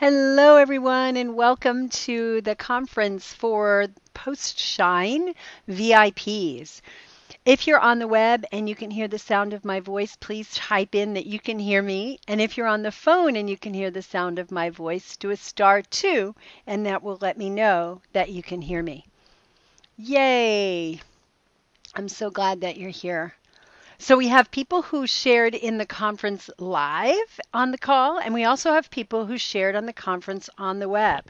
Hello, everyone, and welcome to the conference for Post-Shine VIPs. If you're on the web and you can hear the sound of my voice, please type in that you can hear me. And if you're on the phone and you can hear the sound of my voice, do a *2, and that will let me know that you can hear me. Yay! I'm so glad that you're here. So we have people who shared in the conference live on the call, and we also have people who shared on the conference on the web.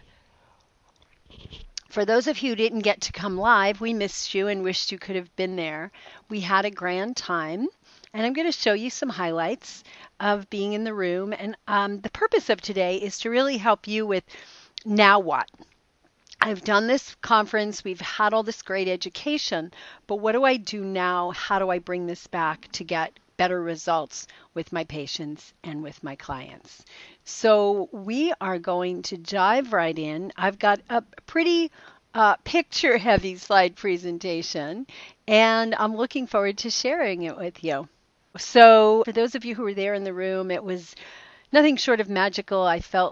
For those of you who didn't get to come live, we missed you and wished you could have been there. We had a grand time, and I'm going to show you some highlights of being in the room. And the purpose of today is to really help you with now what? I've done this conference, we've had all this great education, but what do I do now? How do I bring this back to get better results with my patients and with my clients? So we are going to dive right in. I've got a pretty picture heavy slide presentation, and I'm looking forward to sharing it with you. So for those of you who were there in the room, it was nothing short of magical.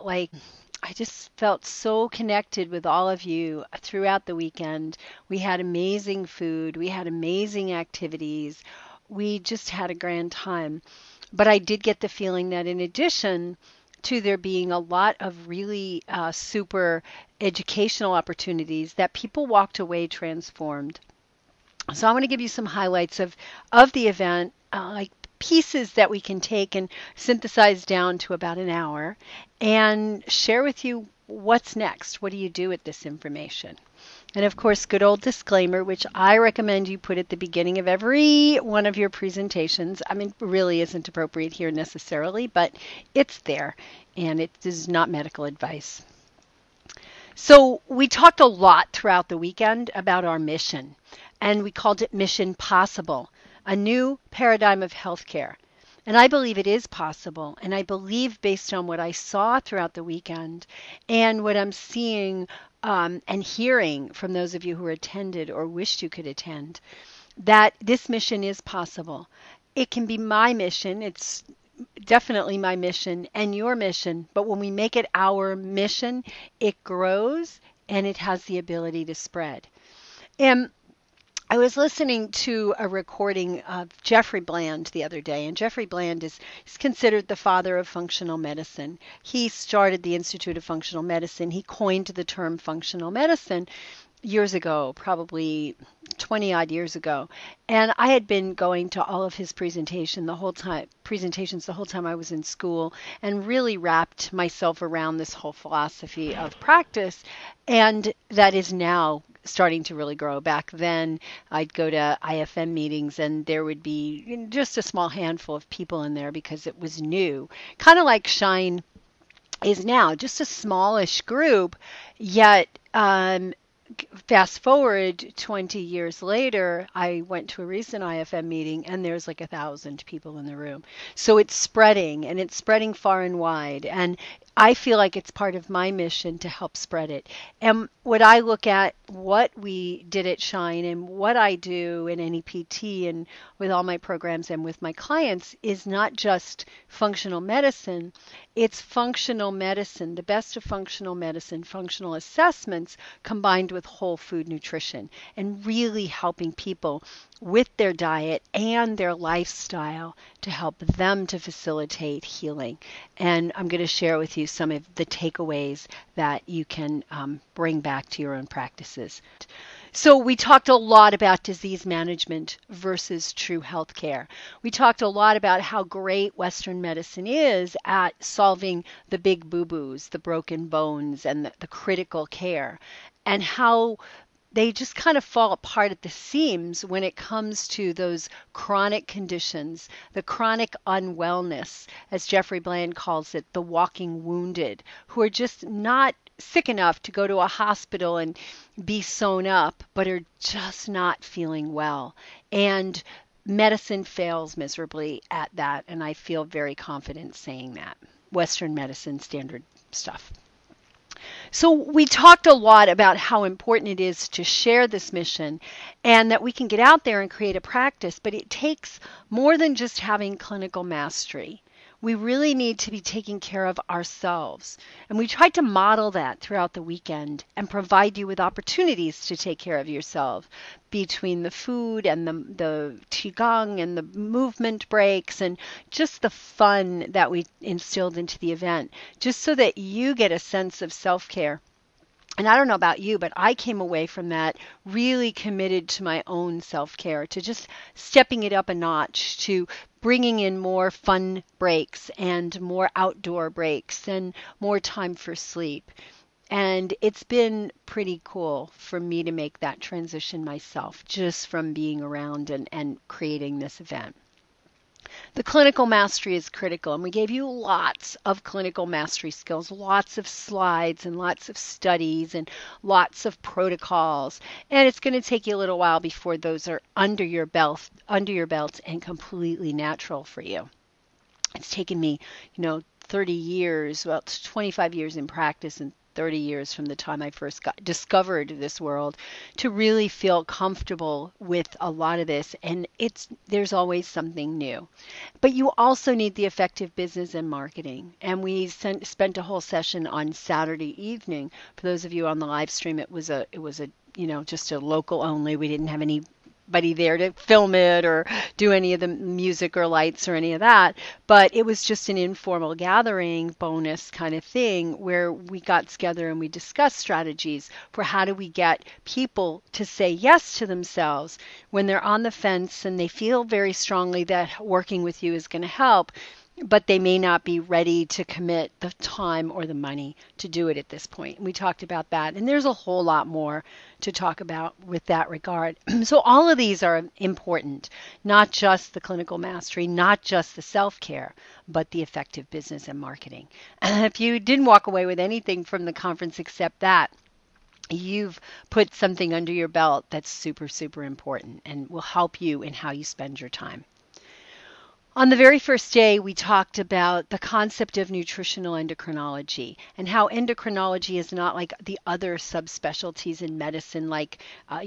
I just felt so connected with all of you throughout the weekend. We had amazing food, we had amazing activities, we just had a grand time. But I did get the feeling that in addition to there being a lot of really super educational opportunities, that people walked away transformed. So I want to give you some highlights of the event, like pieces that we can take and synthesize down to about an hour and share with you what's next. What do you do with this information? And of course, good old disclaimer, which I recommend you put at the beginning of every one of your presentations. I mean, it really isn't appropriate here necessarily, but it's there, and it is not medical advice. So we talked a lot throughout the weekend about our mission, and we called it Mission Possible, a new paradigm of healthcare. And I believe it is possible, and I believe based on what I saw throughout the weekend and what I'm seeing and hearing from those of you who attended or wished you could attend, that this mission is possible. It can be my mission. It's definitely my mission and your mission, but when we make it our mission, it grows and it has the ability to spread. And I was listening to a recording of Jeffrey Bland the other day, and Jeffrey Bland is considered the father of functional medicine. He started the Institute of Functional Medicine. He coined the term functional medicine years ago, probably 20 odd years ago. And I had been going to all of his presentations the whole time I was in school, and really wrapped myself around this whole philosophy of practice. And that is now starting to really grow. Back then, I'd go to IFM meetings and there would be just a small handful of people in there because it was new, kind of like Shine is now, just a smallish group, yet fast forward 20 years later, I went to a recent IFM meeting and there's like 1,000 people in the room. So it's spreading, and it's spreading far and wide. And I feel like it's part of my mission to help spread it. And what I look at, what we did at Shine and what I do in NEPT and with all my programs and with my clients is not just functional medicine, it's functional medicine, the best of functional medicine, functional assessments combined with whole food nutrition, and really helping people with their diet and their lifestyle to help them to facilitate healing. And I'm going to share with you some of the takeaways that you can bring back to your own practices. So we talked a lot about disease management versus true health care. We talked a lot about how great Western medicine is at solving the big boo-boos, the broken bones, and the critical care, and how they just kind of fall apart at the seams when it comes to those chronic conditions, the chronic unwellness, as Jeffrey Bland calls it, the walking wounded, who are just not sick enough to go to a hospital and be sewn up, but are just not feeling well. And medicine fails miserably at that, and I feel very confident saying that. Western medicine, standard stuff. So we talked a lot about how important it is to share this mission and that we can get out there and create a practice, but it takes more than just having clinical mastery. We really need to be taking care of ourselves. And we tried to model that throughout the weekend and provide you with opportunities to take care of yourself between the food and the qigong and the movement breaks and just the fun that we instilled into the event, just so that you get a sense of self-care. And I don't know about you, but I came away from that really committed to my own self care, to just stepping it up a notch, to bringing in more fun breaks and more outdoor breaks and more time for sleep. And it's been pretty cool for me to make that transition myself, just from being around and creating this event. The clinical mastery is critical, and we gave you lots of clinical mastery skills, lots of slides and lots of studies and lots of protocols. And it's going to take you a little while before those are under your belt and completely natural for you. It's taken me, 30 years, well, 25 years in practice and 30 years from the time I first discovered this world to really feel comfortable with a lot of this. And there's always something new. But you also need the effective business and marketing. And we spent a whole session on Saturday evening. For those of you on the live stream, it was a just a local only. We didn't have anybody there to film it or do any of the music or lights or any of that. But it was just an informal gathering bonus kind of thing where we got together and we discussed strategies for how do we get people to say yes to themselves when they're on the fence and they feel very strongly that working with you is going to help, but they may not be ready to commit the time or the money to do it at this point. We talked about that, and there's a whole lot more to talk about with that regard. So all of these are important, not just the clinical mastery, not just the self-care, but the effective business and marketing. And if you didn't walk away with anything from the conference except that, you've put something under your belt that's super, super important and will help you in how you spend your time. On the very first day, we talked about the concept of nutritional endocrinology and how endocrinology is not like the other subspecialties in medicine like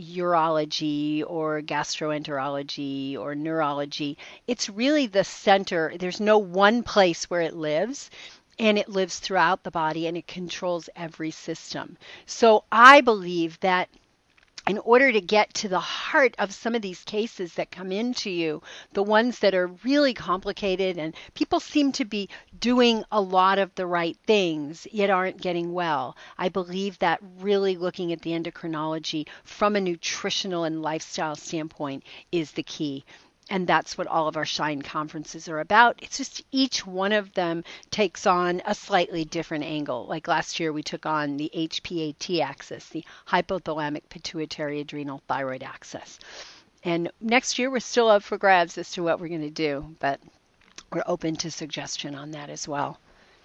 urology or gastroenterology or neurology. It's really the center. There's no one place where it lives. And it lives throughout the body and it controls every system. So I believe that in order to get to the heart of some of these cases that come into you, the ones that are really complicated and people seem to be doing a lot of the right things yet aren't getting well, I believe that really looking at the endocrinology from a nutritional and lifestyle standpoint is the key. And that's what all of our Shine conferences are about. It's just each one of them takes on a slightly different angle. Like last year, we took on the HPAT axis, the hypothalamic pituitary adrenal thyroid axis. And next year, we're still up for grabs as to what we're going to do, but we're open to suggestion on that as well.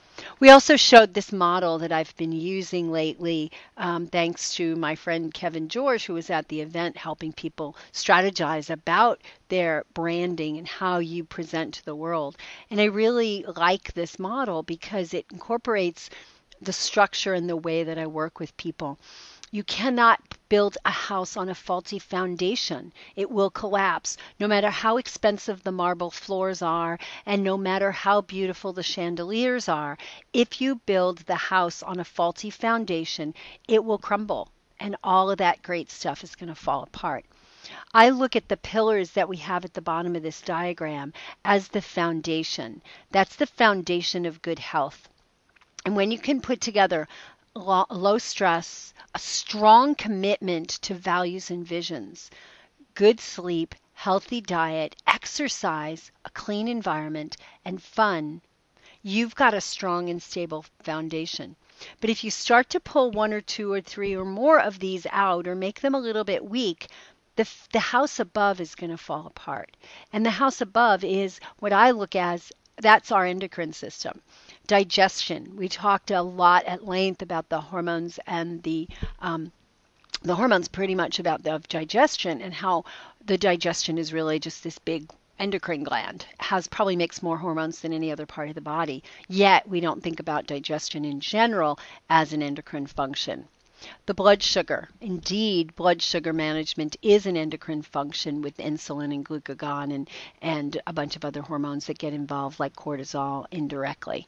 We also showed this model that I've been using lately, thanks to my friend Kevin George, who was at the event helping people strategize about their branding and how you present to the world. And I really like this model because it incorporates the structure and the way that I work with people. You cannot build a house on a faulty foundation. It will collapse, no matter how expensive the marble floors are and no matter how beautiful the chandeliers are. If you build the house on a faulty foundation, it will crumble and all of that great stuff is going to fall apart. I look at the pillars that we have at the bottom of this diagram as the foundation. That's the foundation of good health. And when you can put together low stress, a strong commitment to values and visions, good sleep, healthy diet, exercise, a clean environment, and fun, you've got a strong and stable foundation. But if you start to pull one or two or three or more of these out or make them a little bit weak, the house above is going to fall apart. And the house above is what I look as, that's our endocrine system. Digestion. We talked a lot at length about the hormones and the hormones pretty much about the digestion and how the digestion is really just this big endocrine gland. Probably makes more hormones than any other part of the body. Yet we don't think about digestion in general as an endocrine function. The blood sugar. Indeed, blood sugar management is an endocrine function with insulin and glucagon and a bunch of other hormones that get involved, like cortisol, indirectly.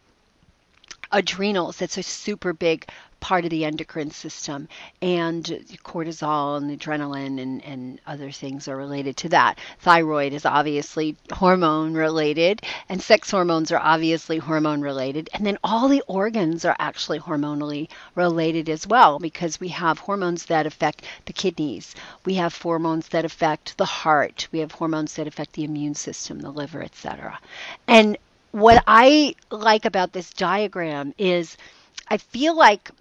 Adrenals, that's a super big part of the endocrine system, and cortisol and adrenaline and other things are related to that. Thyroid is obviously hormone related, and sex hormones are obviously hormone related, and then all the organs are actually hormonally related as well, because we have hormones that affect the kidneys, we have hormones that affect the heart, we have hormones that affect the immune system, the liver, etc. And what I like about this diagram is I feel like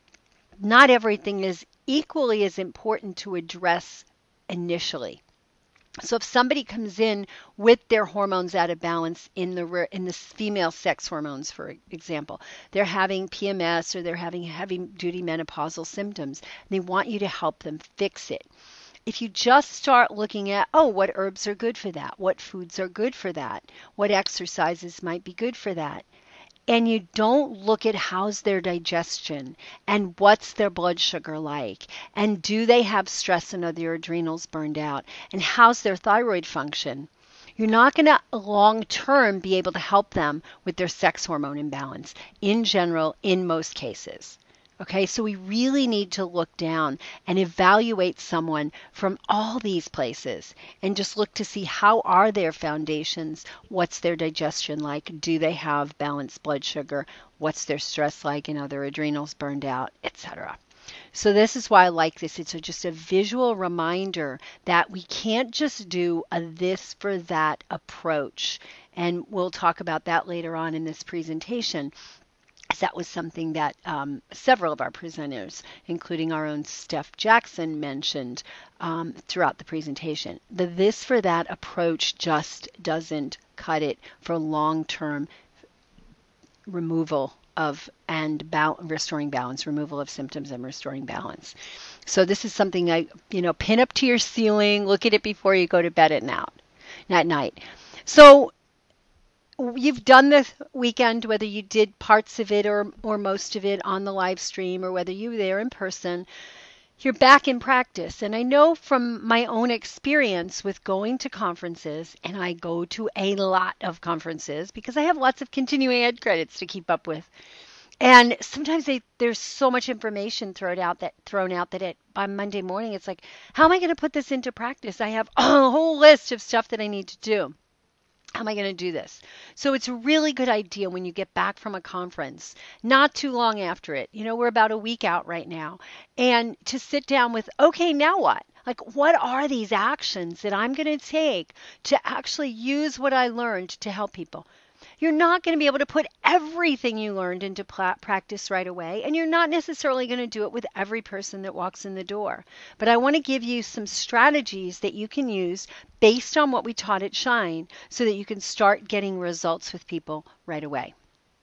not everything is equally as important to address initially. So if somebody comes in with their hormones out of balance in the female sex hormones, for example, they're having PMS or they're having heavy duty menopausal symptoms, they want you to help them fix it. If you just start looking at, oh, what herbs are good for that? What foods are good for that? What exercises might be good for that? And you don't look at how's their digestion and what's their blood sugar like, and do they have stress and are their adrenals burned out, and how's their thyroid function, you're not going to long term be able to help them with their sex hormone imbalance in general, in most cases. Okay, so we really need to look down and evaluate someone from all these places and just look to see how are their foundations, what's their digestion like, do they have balanced blood sugar, what's their stress like, and are their adrenals burned out, etc. So this is why I like this. It's just a visual reminder that we can't just do a this for that approach. And we'll talk about that later on in this presentation. That was something that several of our presenters, including our own Steph Jackson, mentioned throughout the presentation. The this for that approach just doesn't cut it for long-term removal of and restoring balance, removal of symptoms and restoring balance. So this is something I, pin up to your ceiling, look at it before you go to bed at night. So you've done this weekend, whether you did parts of it or most of it on the live stream or whether you were there in person, you're back in practice. And I know from my own experience with going to conferences, and I go to a lot of conferences because I have lots of continuing ed credits to keep up with. And sometimes there's so much information thrown out that by Monday morning, it's like, how am I going to put this into practice? I have a whole list of stuff that I need to do. How am I going to do this? So it's a really good idea when you get back from a conference, not too long after it. We're about a week out right now. And to sit down with, okay, now what? Like, what are these actions that I'm going to take to actually use what I learned to help people? You're not going to be able to put everything you learned into practice right away, and you're not necessarily going to do it with every person that walks in the door. But I want to give you some strategies that you can use based on what we taught at Shine so that you can start getting results with people right away.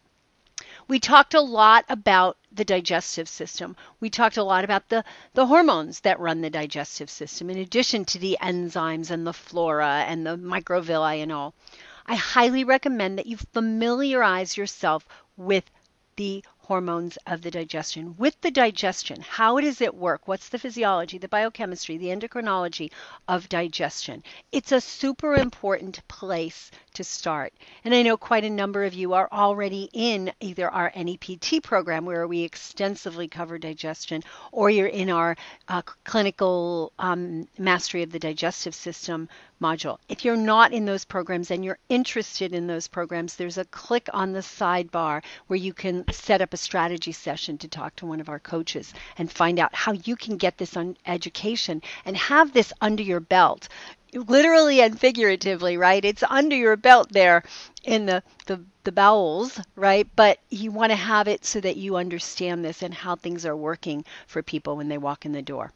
We talked a lot about the digestive system. We talked a lot about the hormones that run the digestive system, in addition to the enzymes and the flora and the microvilli and all. I highly recommend that you familiarize yourself with the hormones of the digestion. With the digestion, how does it work? What's the physiology, the biochemistry, the endocrinology of digestion? It's a super important place to start. And I know quite a number of you are already in either our NEPT program where we extensively cover digestion, or you're in our clinical mastery of the digestive system module. If you're not in those programs and you're interested in those programs, there's a click on the sidebar where you can set up a strategy session to talk to one of our coaches and find out how you can get this education and have this under your belt, literally and figuratively, right? It's under your belt there in the bowels, right? But you want to have it so that you understand this and how things are working for people when they walk in the door.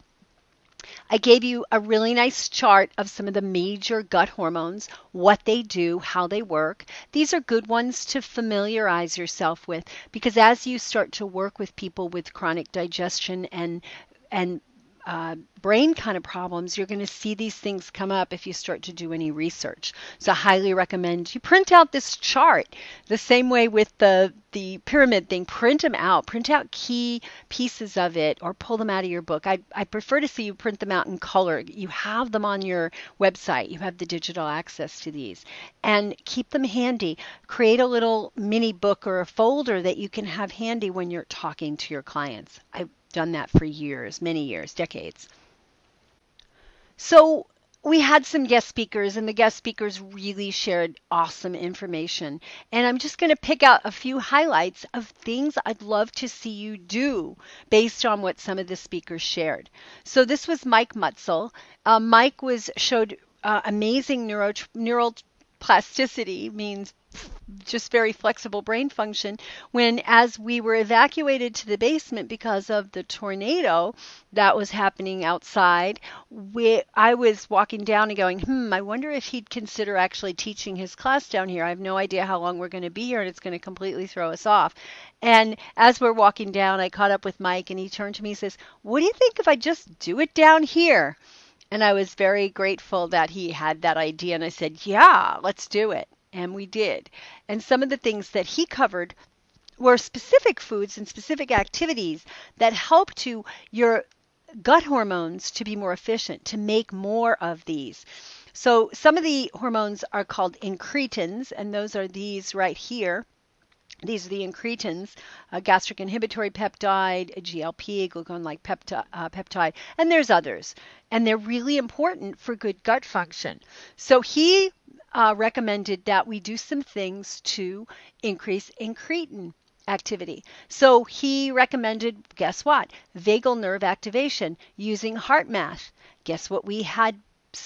I gave you a really nice chart of some of the major gut hormones, what they do, how they work. These are good ones to familiarize yourself with, because as you start to work with people with chronic digestion and brain kind of problems, you're going to see these things come up if you start to do any research. So I highly recommend you print out this chart the same way with the pyramid thing. Print out key pieces of it, or pull them out of your book. I prefer to see you print them out in color. You have them on your website. You have the digital access to these, and keep them handy. Create a little mini book or a folder that you can have handy when you're talking to your clients. I've done that for years, many years, decades. So we had some guest speakers, and the guest speakers really shared awesome information. And I'm just going to pick out a few highlights of things I'd love to see you do based on what some of the speakers shared. So this was Mike Mutzel. Mike showed amazing neural plasticity, means just very flexible brain function, when as we were evacuated to the basement because of the tornado that was happening outside, I was walking down and going, I wonder if he'd consider actually teaching his class down here. I have no idea how long we're going to be here, and it's going to completely throw us off. And as we're walking down, I caught up with Mike, and he turned to me and says, what do you think if I just do it down here? And I was very grateful that he had that idea, and I said, yeah, let's do it. And we did. And some of the things that he covered were specific foods and specific activities that help to your gut hormones to be more efficient, to make more of these. So some of the hormones are called incretins, and those are these right here. These are the incretins, a gastric inhibitory peptide, a GLP, glucagon-like peptide, and there's others. And they're really important for good gut function. So he recommended that we do some things to increase incretin activity. So he recommended, guess what? Vagal nerve activation using HeartMath. Guess what we had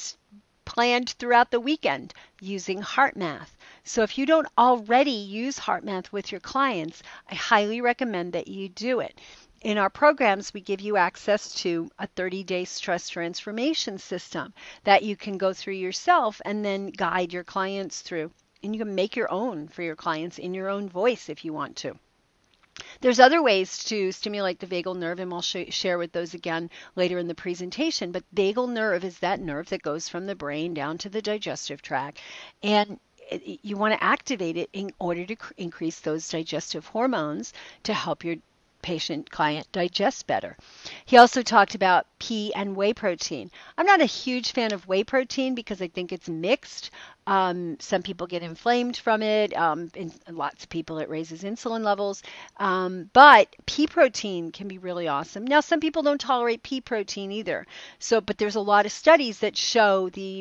planned throughout the weekend? Using HeartMath. So if you don't already use HeartMath with your clients, I highly recommend that you do it. In our programs, we give you access to a 30-day stress transformation system that you can go through yourself and then guide your clients through. And you can make your own for your clients in your own voice if you want to. There's other ways to stimulate the vagal nerve, and we'll share with those again later in the presentation. But vagal nerve is that nerve that goes from the brain down to the digestive tract. And you want to activate it in order to increase those digestive hormones to help your patient client digest better. He also talked about pea and whey protein. I'm not a huge fan of whey protein because I think it's mixed. Some people get inflamed from it. In lots of people, it raises insulin levels. But pea protein can be really awesome. Now, some people don't tolerate pea protein either. But there's a lot of studies that show the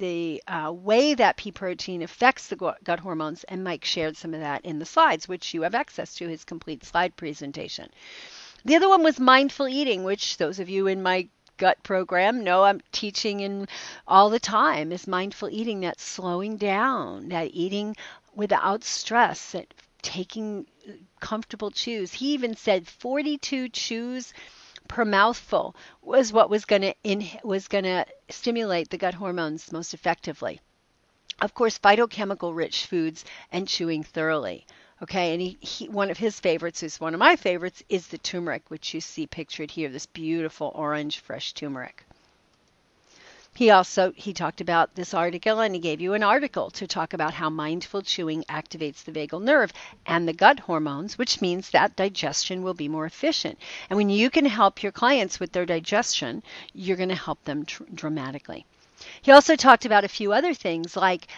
way that pea protein affects the gut hormones, and Mike shared some of that in the slides, which you have access to his complete slide presentation. The other one was mindful eating, which those of you in my gut program know I'm teaching in all the time, is mindful eating, that slowing down, that eating without stress, that taking comfortable chews. He even said 42 chews per mouthful was what was going to stimulate the gut hormones most effectively. Of course, phytochemical rich foods and chewing thoroughly. Okay, and he one of his favorites is one of my favorites is the turmeric, which you see pictured here, this beautiful orange fresh turmeric. He talked about this article, and he gave you an article to talk about how mindful chewing activates the vagal nerve and the gut hormones, which means that digestion will be more efficient. And when you can help your clients with their digestion, you're going to help them dramatically. He also talked about a few other things like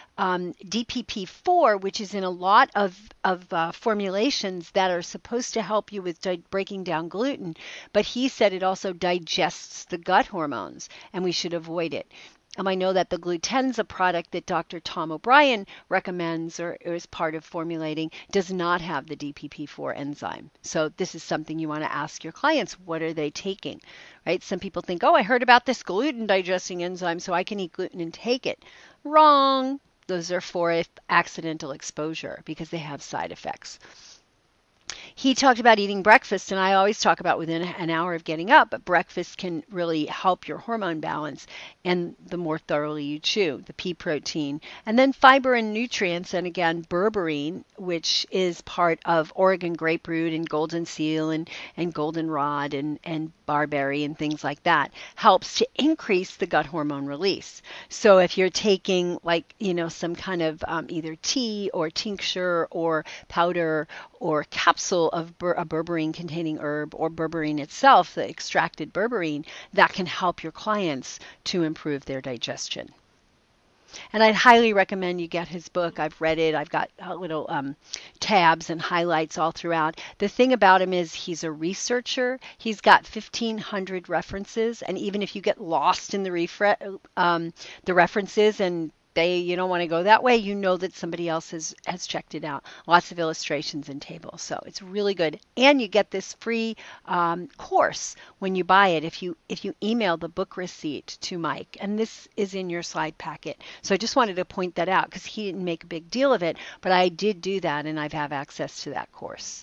DPP-4, which is in a lot of formulations that are supposed to help you with breaking down gluten. But he said it also digests the gut hormones, and we should avoid it. I know that the Glutenza product that Dr. Tom O'Brien recommends or is part of formulating does not have the DPP-4 enzyme. So this is something you want to ask your clients. What are they taking? Right? Some people think, I heard about this gluten digesting enzyme, so I can eat gluten and take it. Wrong. Those are for accidental exposure because they have side effects. He talked about eating breakfast, and I always talk about within an hour of getting up, but breakfast can really help your hormone balance, and the more thoroughly you chew, the pea protein. And then fiber and nutrients, and again, berberine, which is part of Oregon graperoot and golden seal and goldenrod and barberry and things like that, helps to increase the gut hormone release. So if you're taking like, some kind of either tea or tincture or powder or capsule of a berberine containing herb or berberine itself, the extracted berberine, that can help your clients to improve their digestion. And I'd highly recommend you get his book. I've read it. I've got little tabs and highlights all throughout. The thing about him is he's a researcher. He's got 1,500 references, and even if you get lost in the references and you don't want to go that way, you know that somebody else has checked it out. Lots of illustrations and tables. So it's really good. And you get this free course when you buy it if you email the book receipt to Mike. And this is in your slide packet. So I just wanted to point that out because he didn't make a big deal of it, but I did do that, and I have access to that course.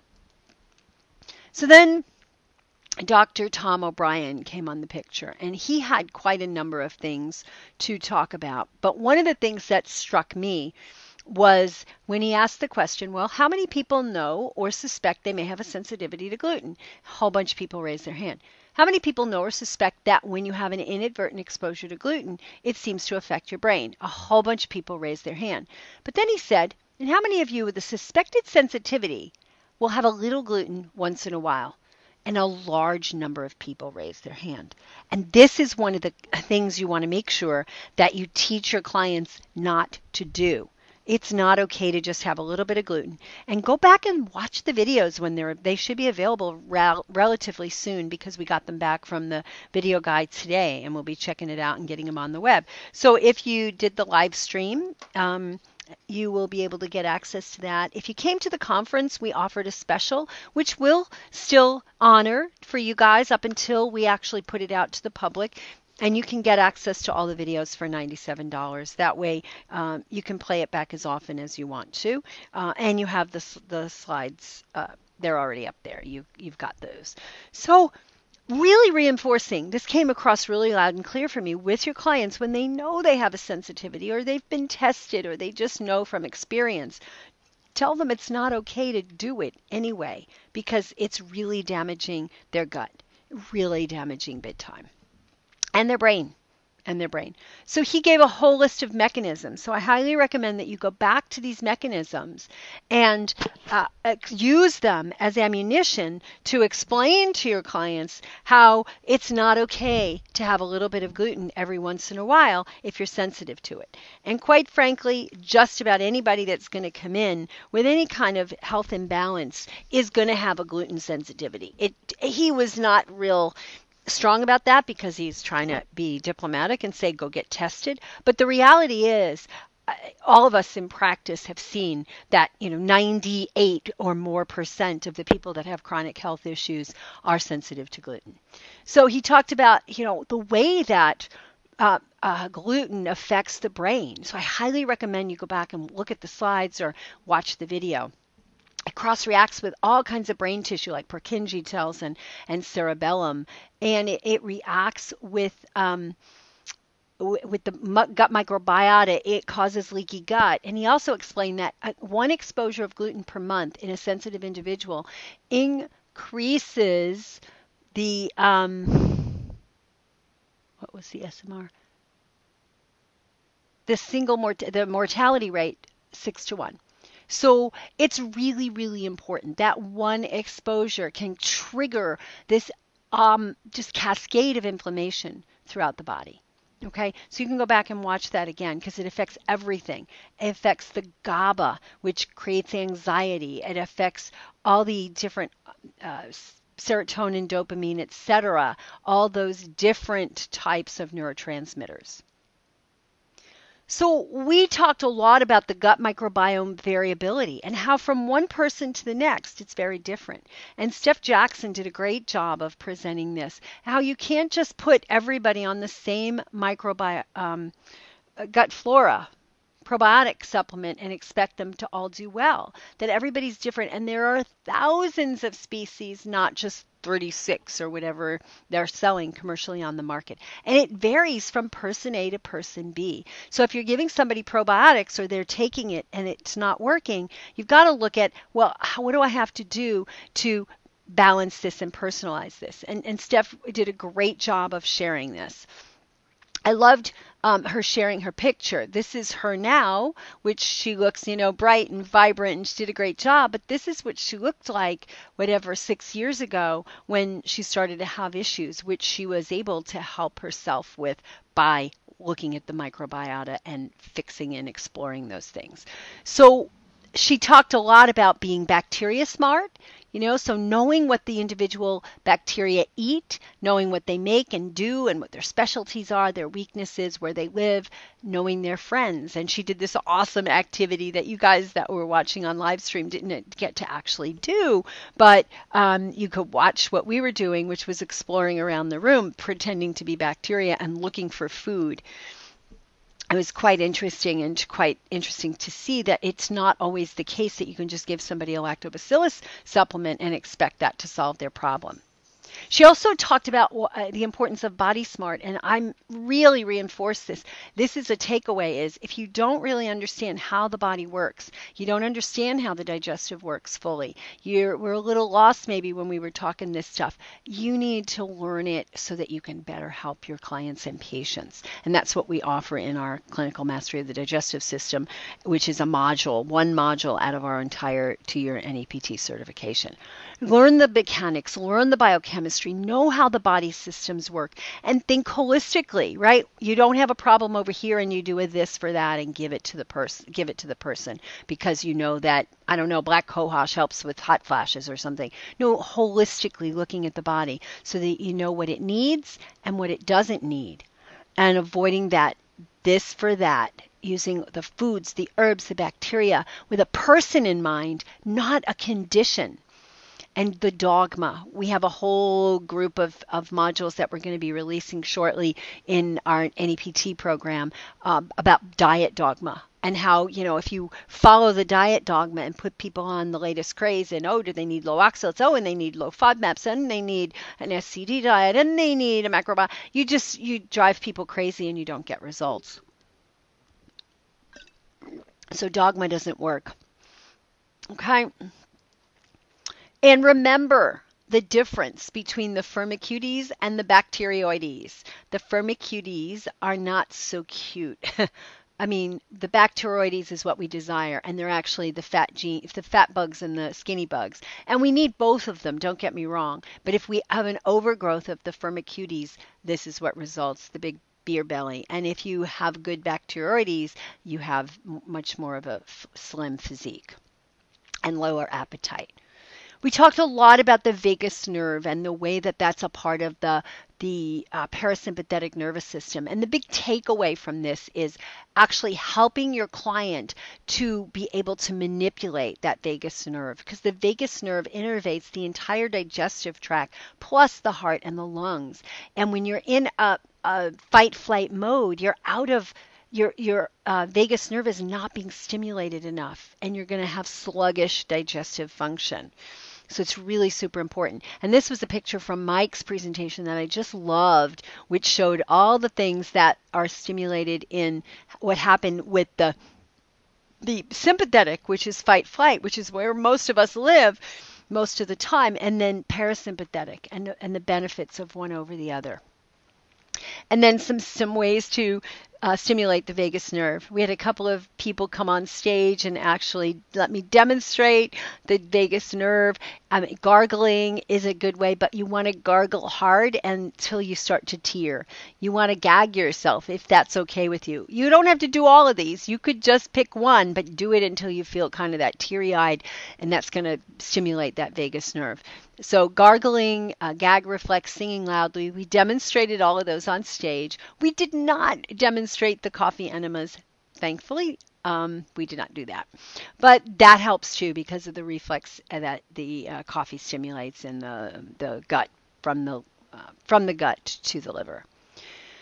So then Dr. Tom O'Brien came on the picture, and he had quite a number of things to talk about. But one of the things that struck me was when he asked the question, well, how many people know or suspect they may have a sensitivity to gluten? A whole bunch of people raised their hand. How many people know or suspect that when you have an inadvertent exposure to gluten, it seems to affect your brain? A whole bunch of people raised their hand. But then he said, and how many of you with a suspected sensitivity will have a little gluten once in a while? And a large number of people raised their hand. And this is one of the things you want to make sure that you teach your clients not to do. It's not okay to just have a little bit of gluten. And go back and watch the videos when they should be available relatively soon, because we got them back from the video guide today, and we'll be checking it out and getting them on the web. So if you did the live stream, you will be able to get access to that. If you came to the conference, we offered a special, which we'll still honor for you guys up until we actually put it out to the public. And you can get access to all the videos for $97. That way you can play it back as often as you want to. And you have the slides. They're already up there. You've got those. So really reinforcing, this came across really loud and clear for me with your clients when they know they have a sensitivity or they've been tested or they just know from experience. Tell them it's not okay to do it anyway, because it's really damaging their gut, really damaging big time, and their brain. So he gave a whole list of mechanisms. So I highly recommend that you go back to these mechanisms and use them as ammunition to explain to your clients how it's not okay to have a little bit of gluten every once in a while if you're sensitive to it. And quite frankly, just about anybody that's going to come in with any kind of health imbalance is going to have a gluten sensitivity. He was not real strong about that because he's trying to be diplomatic and say, go get tested. But the reality is, all of us in practice have seen that 98 or more % of the people that have chronic health issues are sensitive to gluten. So he talked about the way that gluten affects the brain. So I highly recommend you go back and look at the slides or watch the video. It cross-reacts with all kinds of brain tissue like Purkinje cells and cerebellum, and it reacts with the gut microbiota. It causes leaky gut. And he also explained that one exposure of gluten per month in a sensitive individual increases the, what was the SMR? The mortality rate 6 to 1. So it's really, really important. That one exposure can trigger this just cascade of inflammation throughout the body. Okay, so you can go back and watch that again because it affects everything. It affects the GABA, which creates anxiety. It affects all the different serotonin, dopamine, etc., all those different types of neurotransmitters. So we talked a lot about the gut microbiome variability and how from one person to the next, it's very different. And Steph Jackson did a great job of presenting this, how you can't just put everybody on the same gut flora probiotic supplement and expect them to all do well. That everybody's different, and there are thousands of species, not just 36 or whatever they're selling commercially on the market. And it varies from person A to person B. So if you're giving somebody probiotics or they're taking it and it's not working, you've got to look at, well, what do I have to do to balance this and personalize this? And Steph did a great job of sharing this. I loved her sharing her picture. This is her now, which she looks, bright and vibrant, and she did a great job. But this is what she looked like, 6 years ago when she started to have issues, which she was able to help herself with by looking at the microbiota and fixing and exploring those things. So she talked a lot about being bacteria smart. So knowing what the individual bacteria eat, knowing what they make and do and what their specialties are, their weaknesses, where they live, knowing their friends. And she did this awesome activity that you guys that were watching on live stream didn't get to actually do, but you could watch what we were doing, which was exploring around the room, pretending to be bacteria and looking for food. It was quite interesting to see that it's not always the case that you can just give somebody a lactobacillus supplement and expect that to solve their problem. She also talked about the importance of Body Smart, and I'm really reinforce this. This is a takeaway, is if you don't really understand how the body works, you don't understand how the digestive works fully, we're a little lost maybe when we were talking this stuff. You need to learn it so that you can better help your clients and patients. And that's what we offer in our Clinical Mastery of the Digestive System, which is one module out of our entire 2-year NAPT certification. Learn the mechanics, learn the biochemistry, know how the body systems work, and think holistically, right? You don't have a problem over here and you do a this for that and give it to the person because you know that, I don't know, black cohosh helps with hot flashes or something. No, holistically looking at the body so that you know what it needs and what it doesn't need, and avoiding that this for that, using the foods, the herbs, the bacteria with a person in mind, not a condition. And the dogma. We have a whole group of modules that we're going to be releasing shortly in our NAPT program about diet dogma. And how, if you follow the diet dogma and put people on the latest craze and, do they need low oxalates? And they need low FODMAPs, and they need an SCD diet, and they need a macrobiome. You drive people crazy and you don't get results. So dogma doesn't work. Okay. And remember the difference between the Firmicutes and the Bacteroides. The Firmicutes are not so cute. I mean, the Bacteroides is what we desire, and they're actually the fat bugs and the skinny bugs. And we need both of them, don't get me wrong. But if we have an overgrowth of the Firmicutes, this is what results, the big beer belly. And if you have good Bacteroides, you have much more of a slim physique and lower appetite. We talked a lot about the vagus nerve and the way that that's a part of the parasympathetic nervous system. And the big takeaway from this is actually helping your client to be able to manipulate that vagus nerve, because the vagus nerve innervates the entire digestive tract plus the heart and the lungs. And when you're in a fight-flight mode, you're out of your vagus nerve is not being stimulated enough, and you're going to have sluggish digestive function. So it's really super important. And this was a picture from Mike's presentation that I just loved, which showed all the things that are stimulated in what happened with the sympathetic, which is fight-flight, which is where most of us live most of the time, and then parasympathetic and the benefits of one over the other. And then some ways to stimulate the vagus nerve. We had a couple of people come on stage and actually let me demonstrate the vagus nerve. Gargling is a good way, but you want to gargle hard until you start to tear. You want to gag yourself if that's okay with you. You don't have to do all of these. You could just pick one, but do it until you feel kind of that teary-eyed, and that's going to stimulate that vagus nerve. So gargling, gag reflex, singing loudly. We demonstrated all of those on stage. We did not demonstrate the coffee enemas, thankfully. We did not do that. But that helps too because of the reflex that the coffee stimulates in the gut from the gut to the liver.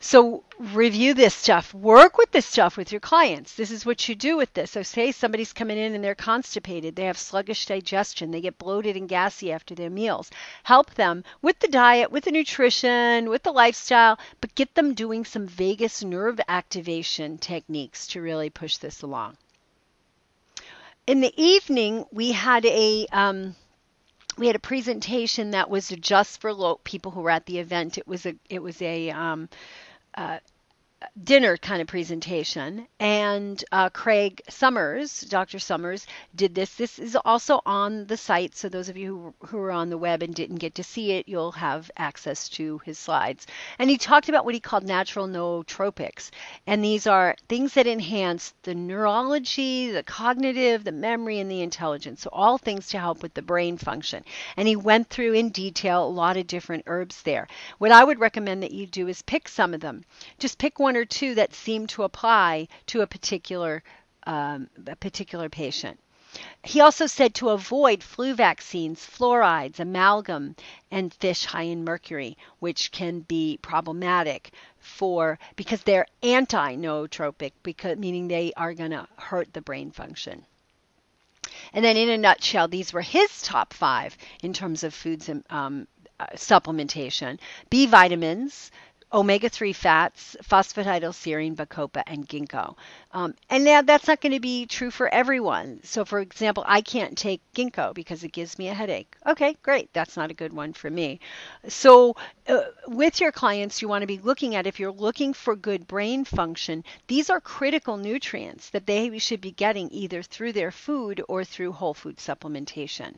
So review this stuff. Work with this stuff with your clients. This is what you do with this. So say somebody's coming in and they're constipated. They have sluggish digestion. They get bloated and gassy after their meals. Help them with the diet, with the nutrition, with the lifestyle, but get them doing some vagus nerve activation techniques to really push this along. In the evening, we had a presentation that was just for people who were at the event. It was a dinner kind of presentation, and Craig Summers, Dr. Summers, did this. This is also on the site, so those of you who are on the web and didn't get to see it, you'll have access to his slides. And he talked about what he called natural nootropics, and these are things that enhance the neurology, the cognitive, the memory, and the intelligence, so all things to help with the brain function. And he went through in detail a lot of different herbs there. What I would recommend that you do is pick some of them. Just pick one or two that seem to apply to a particular patient. He also said to avoid flu vaccines, fluorides, amalgam, and fish high in mercury, which can be problematic because they're anti-nootropic, meaning they are going to hurt the brain function. And then in a nutshell, these were his top 5 in terms of foods and supplementation: B vitamins, omega-3 fats, phosphatidylserine, bacopa, and ginkgo. And now that's not going to be true for everyone. So for example, I can't take ginkgo because it gives me a headache. Okay, great. That's not a good one for me. So with your clients, you want to be looking at, if you're looking for good brain function, these are critical nutrients that they should be getting either through their food or through whole food supplementation.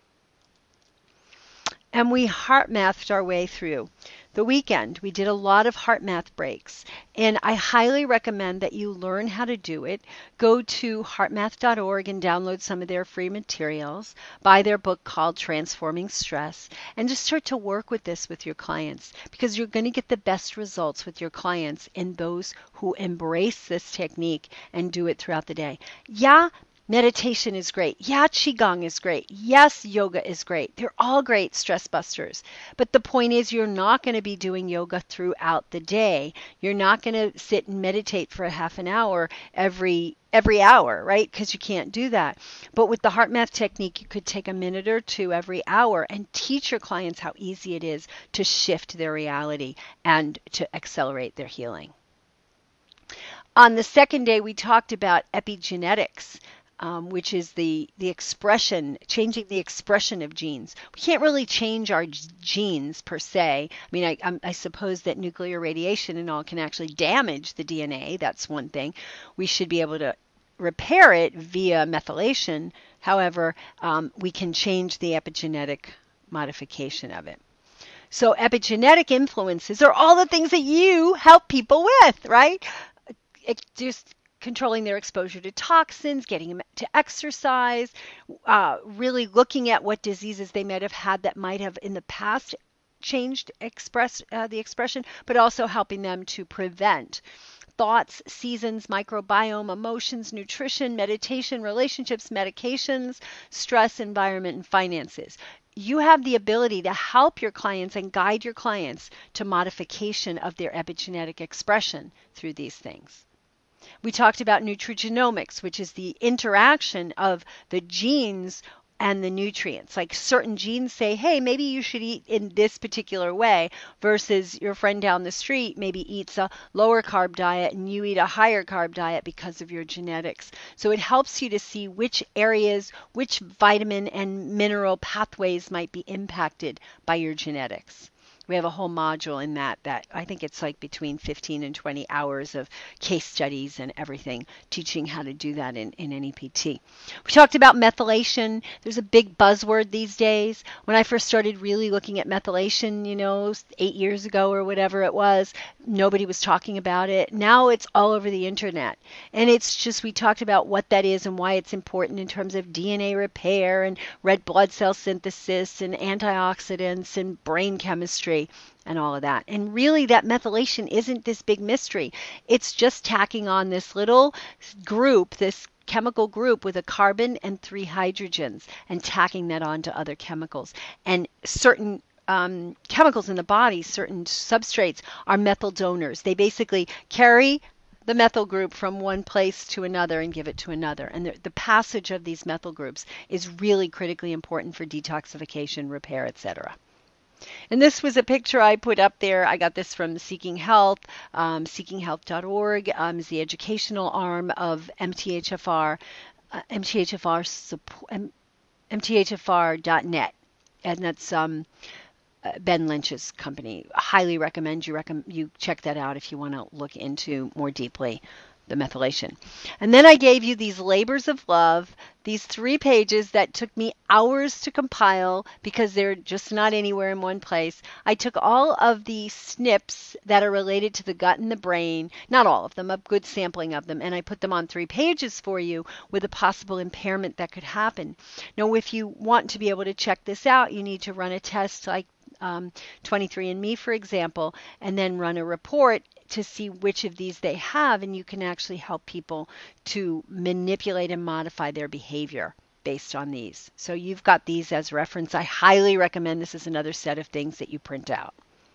And we heart mathed our way through the weekend. We did a lot of heart math breaks, and I highly recommend that you learn how to do it. Go to heartmath.org and download some of their free materials. Buy their book called Transforming Stress, and just start to work with this with your clients, because you're going to get the best results with your clients in those who embrace this technique and do it throughout the day. Yeah, meditation is great. Yeah, Qigong is great. Yes, yoga is great. They're all great stress busters. But the point is, you're not going to be doing yoga throughout the day. You're not going to sit and meditate for a half an hour every hour, right? Because you can't do that. But with the heart math technique, you could take a minute or two every hour and teach your clients how easy it is to shift their reality and to accelerate their healing. On the second day, we talked about epigenetics. Which is the expression, changing the expression of genes. We can't really change our genes per se. I mean, I suppose that nuclear radiation and all can actually damage the DNA. That's one thing. We should be able to repair it via methylation. However, we can change the epigenetic modification of it. So epigenetic influences are all the things that you help people with, right? It just controlling their exposure to toxins, getting them to exercise, really looking at what diseases they might have had that might have in the past changed the expression, but also helping them to prevent thoughts, seasons, microbiome, emotions, nutrition, meditation, relationships, medications, stress, environment, and finances. You have the ability to help your clients and guide your clients to modification of their epigenetic expression through these things. We talked about nutrigenomics, which is the interaction of the genes and the nutrients. Like certain genes say, hey, maybe you should eat in this particular way, versus your friend down the street maybe eats a lower carb diet and you eat a higher carb diet because of your genetics. So it helps you to see which areas, which vitamin and mineral pathways might be impacted by your genetics. We have a whole module in that I think it's like between 15 and 20 hours of case studies and everything, teaching how to do that in NEPT. We talked about methylation. There's a big buzzword these days. When I first started really looking at methylation, 8 years ago or whatever it was, nobody was talking about it. Now it's all over the internet. And it's just, we talked about what that is and why it's important in terms of DNA repair and red blood cell synthesis and antioxidants and brain chemistry and all of that. And really that methylation isn't this big mystery. It's just tacking on this little group, this chemical group with a carbon and 3 hydrogens, and tacking that onto other chemicals. And certain chemicals in the body, certain substrates, are methyl donors. They basically carry the methyl group from one place to another and give it to another. And the passage of these methyl groups is really critically important for detoxification, repair, etc. And this was a picture I put up there. I got this from Seeking Health. SeekingHealth.org is the educational arm of MTHFR, MTHFR.net. And that's Ben Lynch's company. I highly recommend you check that out if you want to look into more deeply the methylation. And then I gave you these labors of love, these 3 pages that took me hours to compile because they're just not anywhere in one place. I took all of the SNPs that are related to the gut and the brain, not all of them, a good sampling of them, and I put them on 3 pages for you with a possible impairment that could happen. Now, if you want to be able to check this out, you need to run a test like 23andMe, for example, and then run a report to see which of these they have, and you can actually help people to manipulate and modify their behavior based on these. So you've got these as reference. I highly recommend this is another set of things that you print out.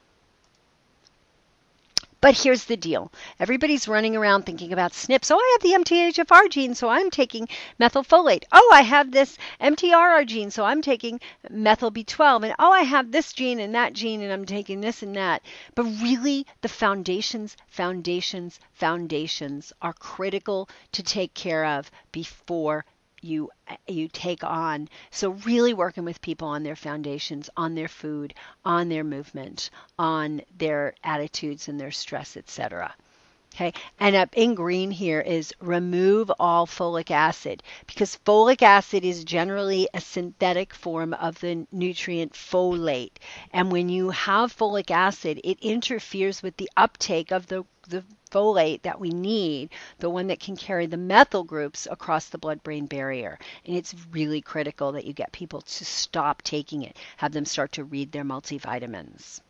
But here's the deal. Everybody's running around thinking about SNPs. Oh, I have the MTHFR gene, so I'm taking methylfolate. Oh, I have this MTRR gene, so I'm taking methyl B12. And oh, I have this gene, and I'm taking this and that. But really, the foundations are critical to take care of before you take on. So really working with people on their foundations, on their food, on their movement, on their attitudes and their stress, etc. Okay, and up in green here is remove all folic acid, because folic acid is generally a synthetic form of the nutrient folate. And when you have folic acid, it interferes with the uptake of the folate that we need, the one that can carry the methyl groups across the blood-brain barrier. And it's really critical that you get people to stop taking it, have them start to read their multivitamins.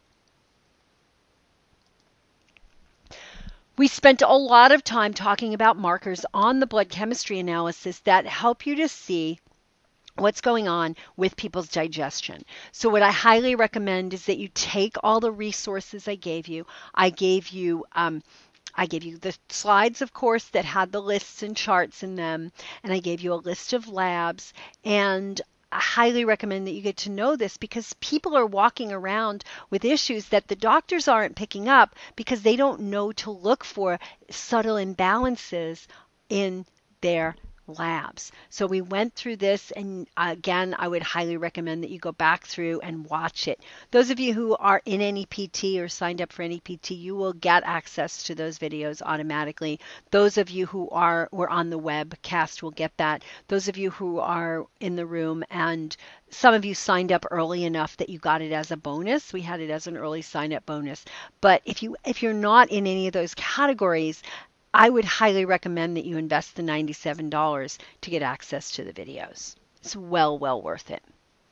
We spent a lot of time talking about markers on the blood chemistry analysis that help you to see what's going on with people's digestion. So what I highly recommend is that you take all the resources I gave you. I gave you the slides, of course, that had the lists and charts in them, and I gave you a list of labs, and I highly recommend that you get to know this, because people are walking around with issues that the doctors aren't picking up because they don't know to look for subtle imbalances in their labs. So we went through this, and again, I would highly recommend that you go back through and watch it. Those of you who are in NEPT or signed up for NEPT, you will get access to those videos automatically. Those of you who were on the webcast will get that. Those of you who are in the room, and some of you signed up early enough that you got it as a bonus. We had it as an early sign-up bonus. But if you're not in any of those categories, I would highly recommend that you invest the $97 to get access to the videos. It's well worth it.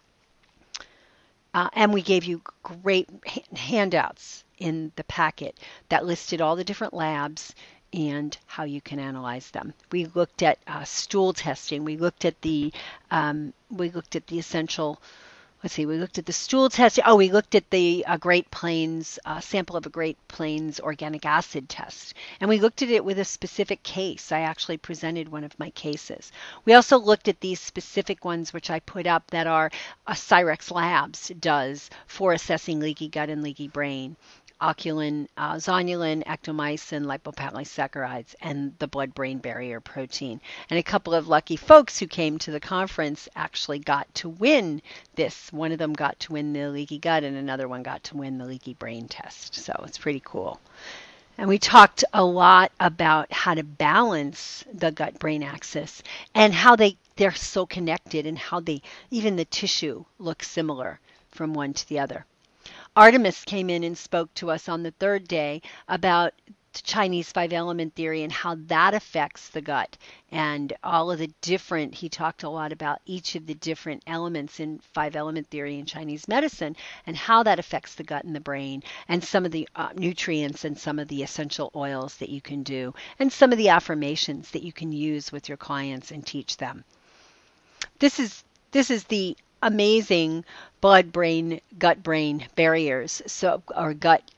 And we gave you great handouts in the packet that listed all the different labs and how you can analyze them. We looked at stool testing. We looked at the essential. We looked at the stool test. Oh, we looked at the Great Plains sample of a Great Plains organic acid test. And we looked at it with a specific case. I actually presented one of my cases. We also looked at these specific ones, which I put up, that are Cyrex Labs does for assessing leaky gut and leaky brain. Oculin, zonulin, ectomycin, lipopolysaccharides, and the blood-brain barrier protein. And a couple of lucky folks who came to the conference actually got to win this. One of them got to win the leaky gut, and another one got to win the leaky brain test. So it's pretty cool. And we talked a lot about how to balance the gut-brain axis and how they're so connected, and how even the tissue looks similar from one to the other. Artemis came in and spoke to us on the 3rd day about the Chinese 5-element theory and how that affects the gut, and all of the different, he talked a lot about each of the different elements in 5-element theory in Chinese medicine and how that affects the gut and the brain, and some of the nutrients and some of the essential oils that you can do, and some of the affirmations that you can use with your clients and teach them. This is the amazing blood-brain, gut-brain barriers, so or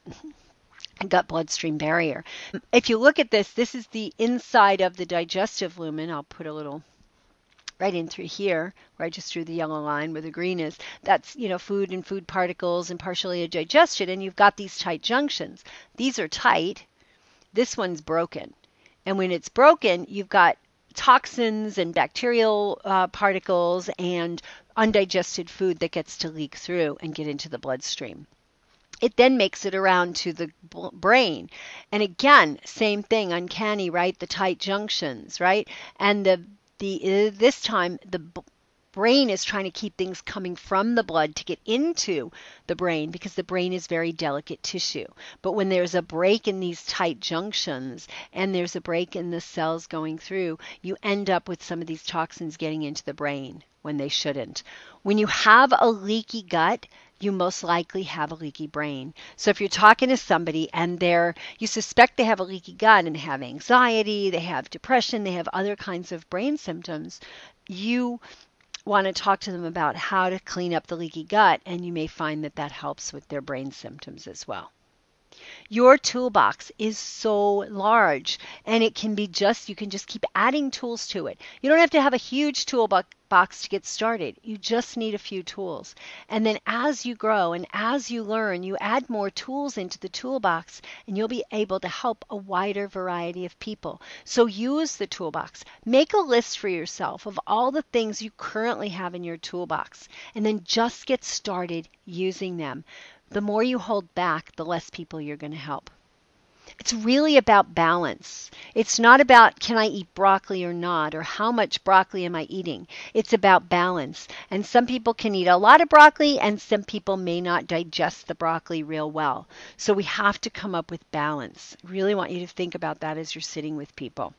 gut bloodstream barrier. If you look at this, this is the inside of the digestive lumen. I'll put a little right in through here where I just drew the yellow line where the green is. That's, food and food particles and partially digested, and you've got these tight junctions. These are tight. This one's broken. And when it's broken, you've got toxins and bacterial particles and undigested food that gets to leak through and get into the bloodstream. It then makes it around to the brain. And again, same thing, uncanny, right? The tight junctions, right? And this time the brain is trying to keep things coming from the blood to get into the brain because the brain is very delicate tissue. But when there's a break in these tight junctions and there's a break in the cells going through, you end up with some of these toxins getting into the brain when they shouldn't. When you have a leaky gut, you most likely have a leaky brain. So if you're talking to somebody and you suspect they have a leaky gut and have anxiety, they have depression, they have other kinds of brain symptoms, you want to talk to them about how to clean up the leaky gut, and you may find that that helps with their brain symptoms as well. Your toolbox is so large, and you can just keep adding tools to it. You don't have to have a huge toolbox to get started. You just need a few tools. And then as you grow and as you learn, you add more tools into the toolbox, and you'll be able to help a wider variety of people. So use the toolbox. Make a list for yourself of all the things you currently have in your toolbox, and then just get started using them. The more you hold back, the less people you're going to help. It's really about balance. It's not about can I eat broccoli or not, or how much broccoli am I eating. It's about balance. And some people can eat a lot of broccoli, and some people may not digest the broccoli real well. So we have to come up with balance. I really want you to think about that as you're sitting with people.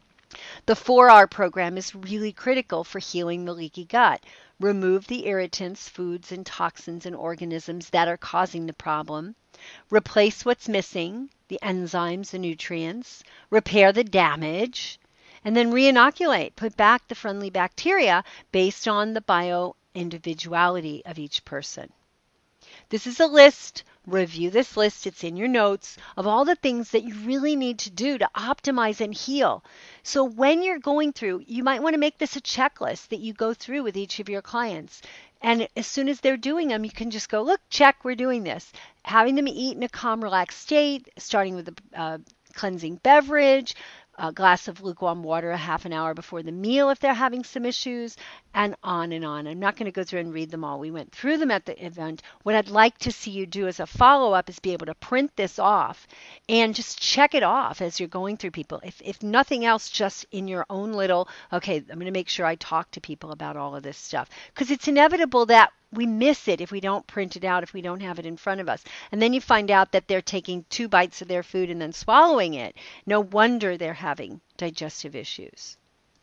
The 4R program is really critical for healing the leaky gut. Remove the irritants, foods, and toxins and organisms that are causing the problem. Replace what's missing, the enzymes, the nutrients. Repair the damage. And then re-inoculate. Put back the friendly bacteria based on the bio-individuality of each person. This is a list. Review this list. It's in your notes of all the things that you really need to do to optimize and heal. So when you're going through, you might want to make this a checklist that you go through with each of your clients. And as soon as they're doing them, you can just go, look, check, we're doing this. Having them eat in a calm, relaxed state, starting with a cleansing beverage, a glass of lukewarm water a half an hour before the meal if they're having some issues, and on and on. I'm not going to go through and read them all. We went through them at the event. What I'd like to see you do as a follow-up is be able to print this off and just check it off as you're going through people. If nothing else, just in your own little, okay, I'm going to make sure I talk to people about all of this stuff. Because it's inevitable that we miss it if we don't print it out, if we don't have it in front of us. And then you find out that they're taking 2 bites of their food and then swallowing it. No wonder they're having digestive issues.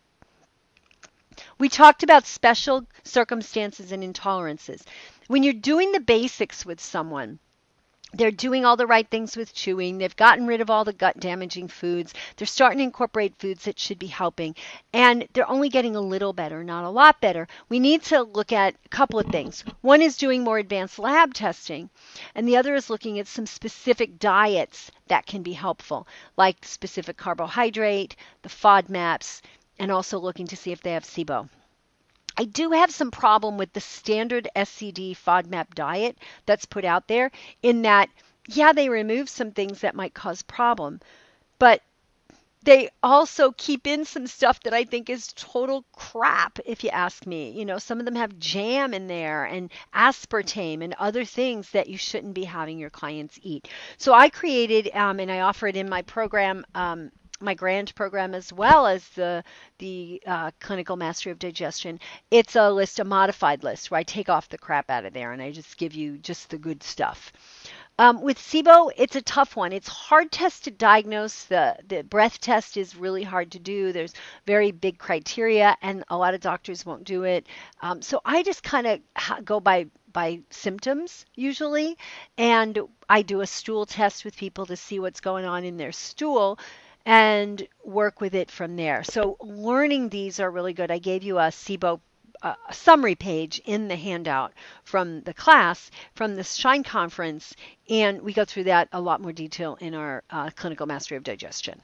We talked about special circumstances and intolerances. When you're doing the basics with someone, they're doing all the right things with chewing. They've gotten rid of all the gut damaging foods. They're starting to incorporate foods that should be helping. And they're only getting a little better, not a lot better. We need to look at a couple of things. One is doing more advanced lab testing. And the other is looking at some specific diets that can be helpful, like specific carbohydrate, the FODMAPs, and also looking to see if they have SIBO. I do have some problem with the standard SCD FODMAP diet that's put out there in that, yeah, they remove some things that might cause problem, but they also keep in some stuff that I think is total crap, if you ask me. Some of them have jam in there and aspartame and other things that you shouldn't be having your clients eat. So I created, and I offer it in my program, my GRAND program, as well as the Clinical Mastery of Digestion. It's a modified list where I take off the crap out of there and I just give you just the good stuff. With SIBO, it's a tough one. It's hard test to diagnose. The breath test is really hard to do. There's very big criteria, and a lot of doctors won't do it. So I just kind of go by symptoms usually, and I do a stool test with people to see what's going on in their stool and work with it from there. So learning these are really good. I gave you a SIBO a summary page in the handout from the class, from the Shine conference, and we go through that a lot more detail in our Clinical Mastery of Digestion.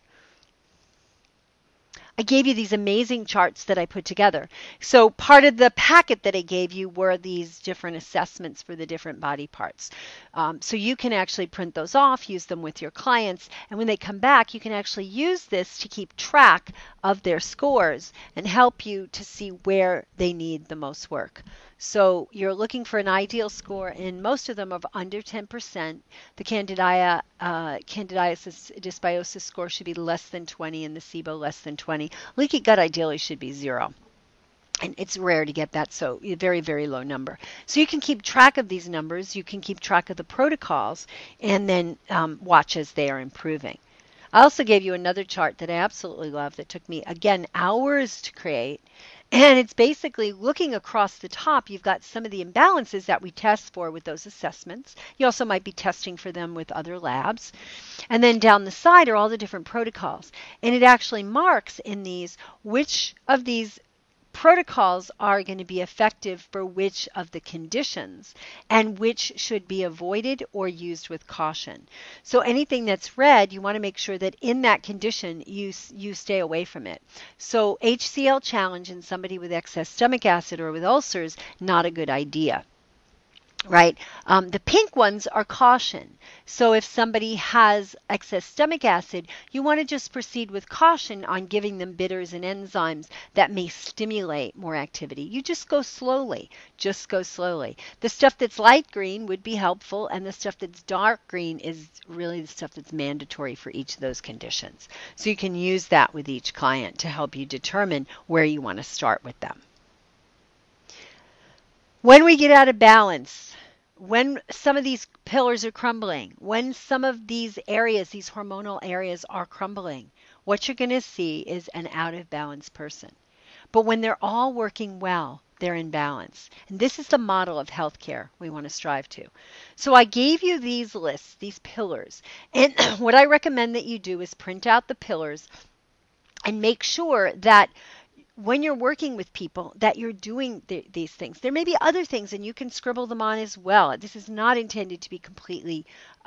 I gave you these amazing charts that I put together. So part of the packet that I gave you were these different assessments for the different body parts. So you can actually print those off, use them with your clients, and when they come back, you can actually use this to keep track of their scores and help you to see where they need the most work. So you're looking for an ideal score, and most of them are under 10%. The candidiasis dysbiosis score should be less than 20, and the SIBO less than 20. Leaky gut ideally should be 0. And it's rare to get that, so a very, very low number. So you can keep track of these numbers. You can keep track of the protocols, and then watch as they are improving. I also gave you another chart that I absolutely love that took me, again, hours to create. And it's basically looking across the top. You've got some of the imbalances that we test for with those assessments. You also might be testing for them with other labs. And then down the side are all the different protocols. And it actually marks in these which of these protocols are going to be effective for which of the conditions and which should be avoided or used with caution. So anything that's red, you want to make sure that in that condition you stay away from it. So HCl challenge in somebody with excess stomach acid or with ulcers, not a good idea. Right? The pink ones are caution. So if somebody has excess stomach acid, you want to just proceed with caution on giving them bitters and enzymes that may stimulate more activity. You just go slowly. Just go slowly. The stuff that's light green would be helpful, and the stuff that's dark green is really the stuff that's mandatory for each of those conditions. So you can use that with each client to help you determine where you want to start with them. When we get out of balance, when some of these pillars are crumbling, when some of these areas, these hormonal areas are crumbling, what you're going to see is an out of balance person. But when they're all working well, they're in balance. And this is the model of healthcare we want to strive to. So I gave you these lists, these pillars. And what I recommend that you do is print out the pillars and make sure that when you're working with people that you're doing these things. There may be other things, and you can scribble them on as well. This is not intended to be completely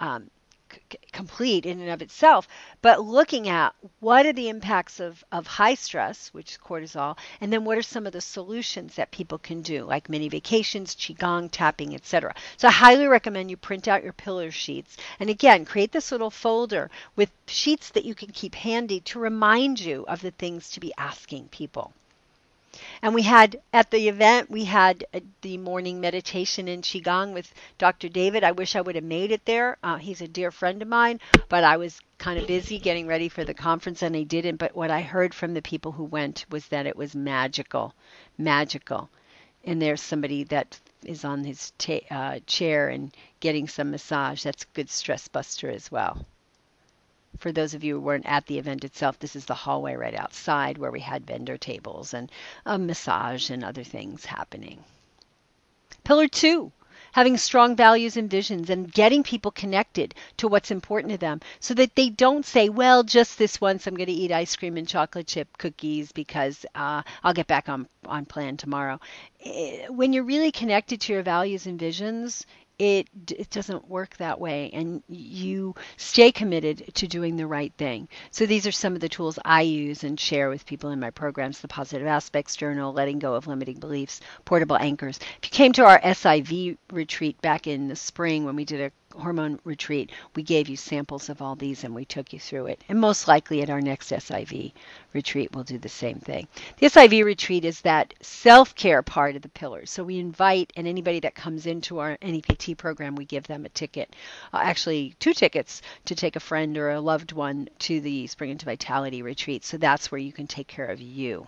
complete in and of itself, but looking at what are the impacts of high stress, which is cortisol, and then what are some of the solutions that people can do, like mini vacations, qigong, tapping, etc. So I highly recommend you print out your pillar sheets. And again, create this little folder with sheets that you can keep handy to remind you of the things to be asking people. And we had, at the event, we had the morning meditation in Qigong with Dr. David. I wish I would have made it there. He's a dear friend of mine, but I was kind of busy getting ready for the conference and I didn't. But what I heard from the people who went was that it was magical, magical. And there's somebody that is on his chair and getting some massage. That's a good stress buster as well. For those of you who weren't at the event itself, this is the hallway right outside where we had vendor tables and a massage and other things happening. Pillar 2, having strong values and visions and getting people connected to what's important to them so that they don't say, well, just this once I'm going to eat ice cream and chocolate chip cookies because I'll get back on plan tomorrow. When you're really connected to your values and visions, it doesn't work that way, and you stay committed to doing the right thing. So these are some of the tools I use and share with people in my programs: the Positive Aspects Journal, letting go of limiting beliefs, portable anchors. If you came to our SIV retreat back in the spring when we did a hormone retreat, we gave you samples of all these and we took you through it. And most likely at our next SIV retreat, we'll do the same thing. The SIV retreat is that self-care part of the pillars. So we invite, and anybody that comes into our NEPT program, we give them a ticket, actually 2 tickets to take a friend or a loved one to the Spring into Vitality retreat. So that's where you can take care of you.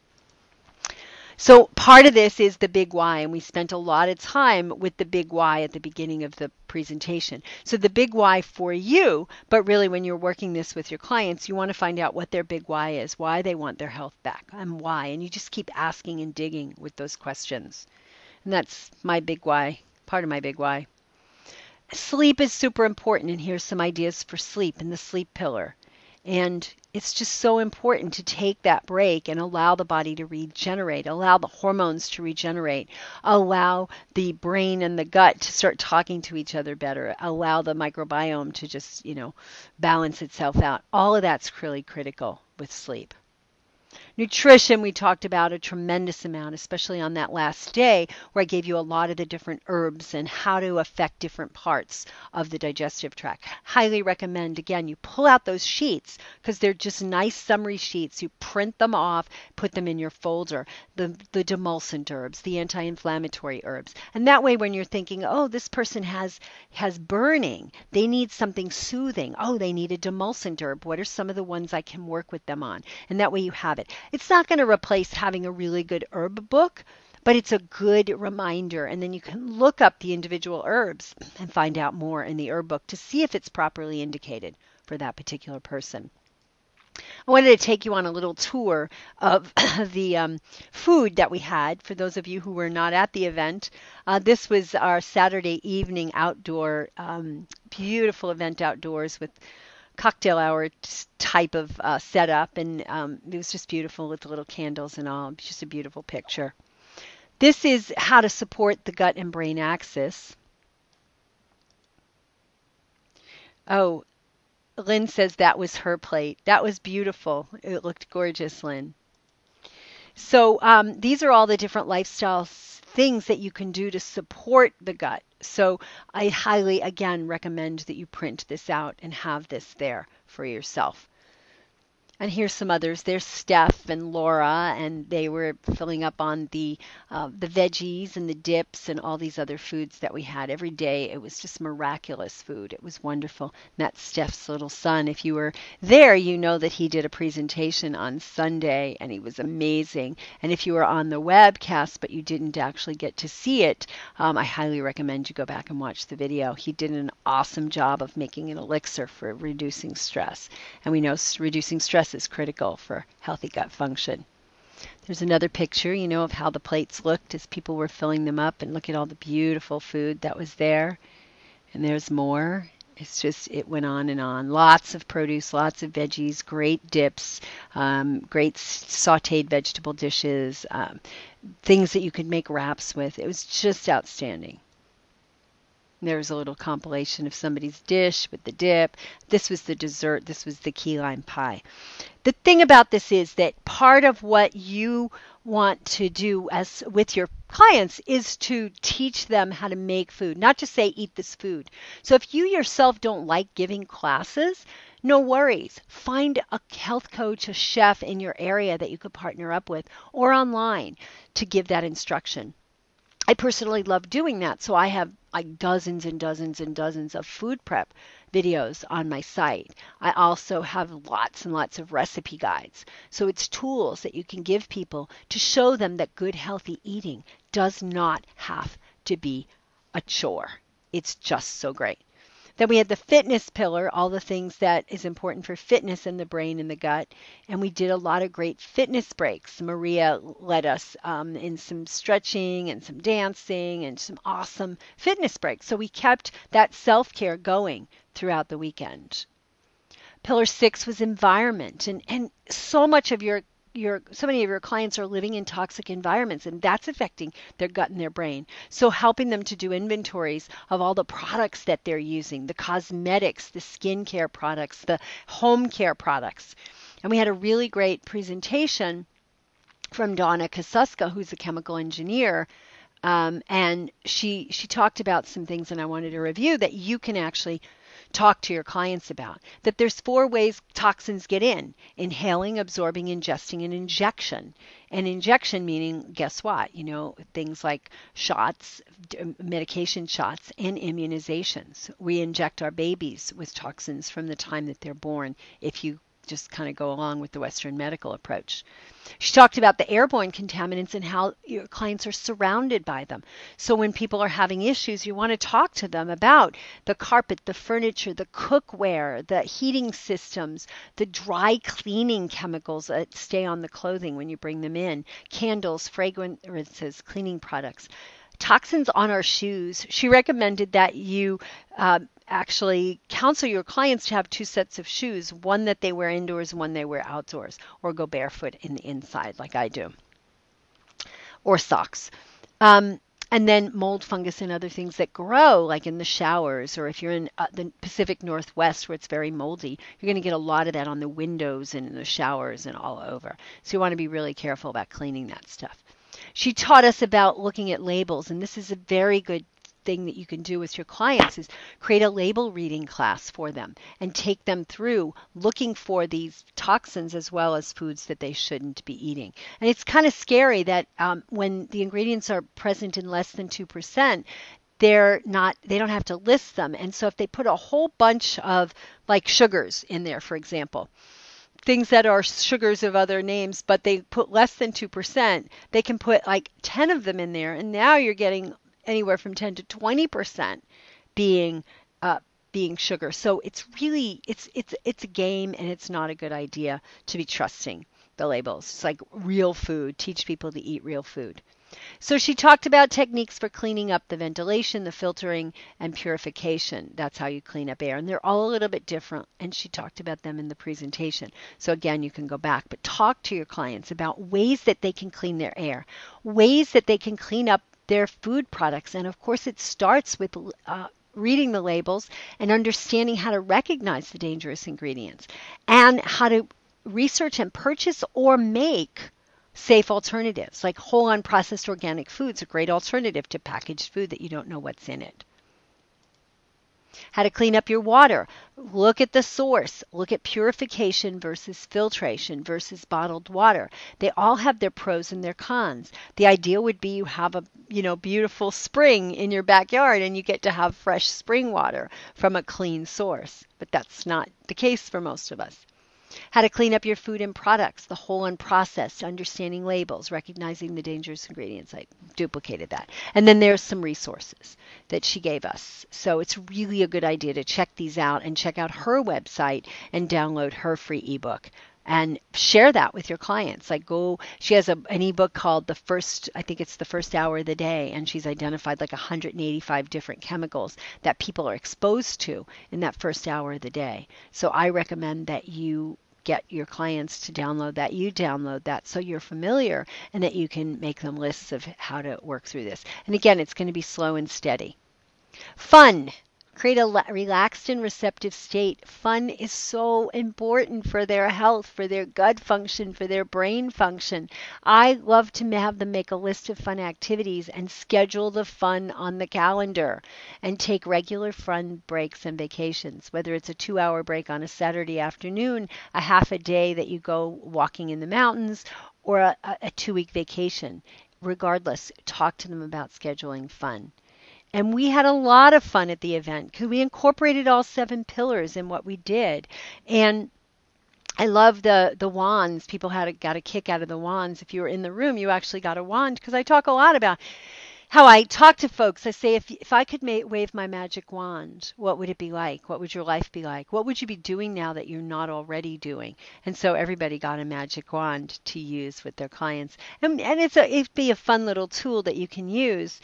So part of this is the big why, and we spent a lot of time with the big why at the beginning of the presentation. So the big why for you, but really when you're working this with your clients, you want to find out what their big why is, why they want their health back, and why. And you just keep asking and digging with those questions. And that's my big why, part of my big why. Sleep is super important, and here's some ideas for sleep in the sleep pillar. And it's just so important to take that break and allow the body to regenerate, allow the hormones to regenerate, allow the brain and the gut to start talking to each other better, allow the microbiome to just, balance itself out. All of that's really critical with sleep. Nutrition, we talked about a tremendous amount, especially on that last day where I gave you a lot of the different herbs and how to affect different parts of the digestive tract. Highly recommend, again, you pull out those sheets because they're just nice summary sheets. You print them off, put them in your folder, the demulcent herbs, the anti-inflammatory herbs. And that way when you're thinking, oh, this person has burning, they need something soothing. Oh, they need a demulcent herb. What are some of the ones I can work with them on? And that way you have it. It's not going to replace having a really good herb book, but it's a good reminder. And then you can look up the individual herbs and find out more in the herb book to see if it's properly indicated for that particular person. I wanted to take you on a little tour of the food that we had for those of you who were not at the event. This was our Saturday evening outdoor, beautiful event outdoors with cocktail hour type of setup, and it was just beautiful with the little candles and all. Just a beautiful picture. This is how to support the gut and brain axis. Oh, Lynn says that was her plate. That was beautiful. It looked gorgeous, Lynn. So these are all the different lifestyle things that you can do to support the gut. So I highly, again, recommend that you print this out and have this there for yourself. And here's some others. There's Steph and Laura, and they were filling up on the veggies and the dips and all these other foods that we had every day. It was just miraculous food. It was wonderful. And that's Steph's little son. If you were there, you know that he did a presentation on Sunday, and he was amazing. And if you were on the webcast but you didn't actually get to see it, I highly recommend you go back and watch the video. He did an awesome job of making an elixir for reducing stress. And we know reducing stress is critical for healthy gut function. There's another picture, of how the plates looked as people were filling them up, and look at all the beautiful food that was there. And there's more. It's just, it went on and on. Lots of produce, lots of veggies, great dips, great sauteed vegetable dishes, things that you could make wraps with. It was just outstanding. There's a little compilation of somebody's dish with the dip. This was the dessert. This was the key lime pie. The thing about this is that part of what you want to do as with your clients is to teach them how to make food, not just say eat this food. So if you yourself don't like giving classes, no worries. Find a health coach, a chef in your area that you could partner up with or online to give that instruction. I personally love doing that. So I have like dozens and dozens and dozens of food prep videos on my site. I also have lots and lots of recipe guides. So it's tools that you can give people to show them that good, healthy eating does not have to be a chore. It's just so great. Then we had the fitness pillar, all the things that is important for fitness in the brain and the gut. And we did a lot of great fitness breaks. Maria led us in some stretching and some dancing and some awesome fitness breaks. So we kept that self-care going throughout the weekend. Pillar 6 was environment. And so much of so many of your clients are living in toxic environments, and that's affecting their gut and their brain. So helping them to do inventories of all the products that they're using, the cosmetics, the skincare products, the home care products. And we had a really great presentation from Donna Kasuska, who's a chemical engineer. And she talked about some things, and I wanted to review that you can actually talk to your clients about. That there's 4 ways toxins get in: inhaling, absorbing, ingesting, and injection. And injection meaning, guess what? Things like shots, medication shots, and immunizations. We inject our babies with toxins from the time that they're born, if you just kind of go along with the Western medical approach. She talked about the airborne contaminants and how your clients are surrounded by them. So when people are having issues, you want to talk to them about the carpet, the furniture, the cookware, the heating systems, the dry cleaning chemicals that stay on the clothing when you bring them in, candles, fragrances, cleaning products. Toxins on our shoes. She recommended that you actually counsel your clients to have two sets of shoes, one that they wear indoors, one they wear outdoors, or go barefoot in the inside like I do, or socks. Um, and then mold, fungus, and other things that grow, like in the showers, or if you're in the Pacific Northwest where it's very moldy, you're going to get a lot of that on the windows and in the showers and all over. So you want to be really careful about cleaning that stuff. She taught us about looking at labels, and this is a very good thing that you can do with your clients is create a label reading class for them and take them through looking for these toxins as well as foods that they shouldn't be eating. And it's kind of scary that when the ingredients are present in less than 2%, they don't have to list them. And so if they put a whole bunch of like sugars in there, for example, things that are sugars of other names, but they put less than 2%, they can put like 10 of them in there. And now you're getting anywhere from 10 to 20% being being sugar. So it's really it's a game, and it's not a good idea to be trusting the labels. It's like real food. Teach people to eat real food. So she talked about techniques for cleaning up the ventilation, the filtering, and purification. That's how you clean up air. And they're all a little bit different, and she talked about them in the presentation. So again, you can go back, but talk to your clients about ways that they can clean their air, ways that they can clean up their food products. And of course, it starts with reading the labels and understanding how to recognize the dangerous ingredients and how to research and purchase or make safe alternatives, like whole unprocessed organic foods, a great alternative to packaged food that you don't know what's in it. How to clean up your water. Look at the source. Look at purification versus filtration versus bottled water. They all have their pros and their cons. The idea would be you have a beautiful spring in your backyard and you get to have fresh spring water from a clean source. But that's not the case for most of us. How to clean up your food and products, the whole unprocessed, understanding labels, recognizing the dangerous ingredients. I duplicated that. And then there's some resources that she gave us. So it's really a good idea to check these out and check out her website and download her free ebook and share that with your clients. She has an ebook called I think it's the first hour of the day, and she's identified like 185 different chemicals that people are exposed to in that first hour of the day. So I recommend that you get your clients to download that. You download that so you're familiar and that you can make them lists of how to work through this. And again, it's going to be slow and steady. Fun. Create a relaxed and receptive state. Fun is so important for their health, for their gut function, for their brain function. I love to have them make a list of fun activities and schedule the fun on the calendar and take regular fun breaks and vacations, whether it's a 2-hour break on a Saturday afternoon, a half a day that you go walking in the mountains, or a 2-week vacation. Regardless, talk to them about scheduling fun. And we had a lot of fun at the event because we incorporated all 7 pillars in what we did. And I love the wands. People got a kick out of the wands. If you were in the room, you actually got a wand, because I talk a lot about how I talk to folks. I say, if I could wave my magic wand, what would it be like? What would your life be like? What would you be doing now that you're not already doing? And so everybody got a magic wand to use with their clients. And it'd be a fun little tool that you can use.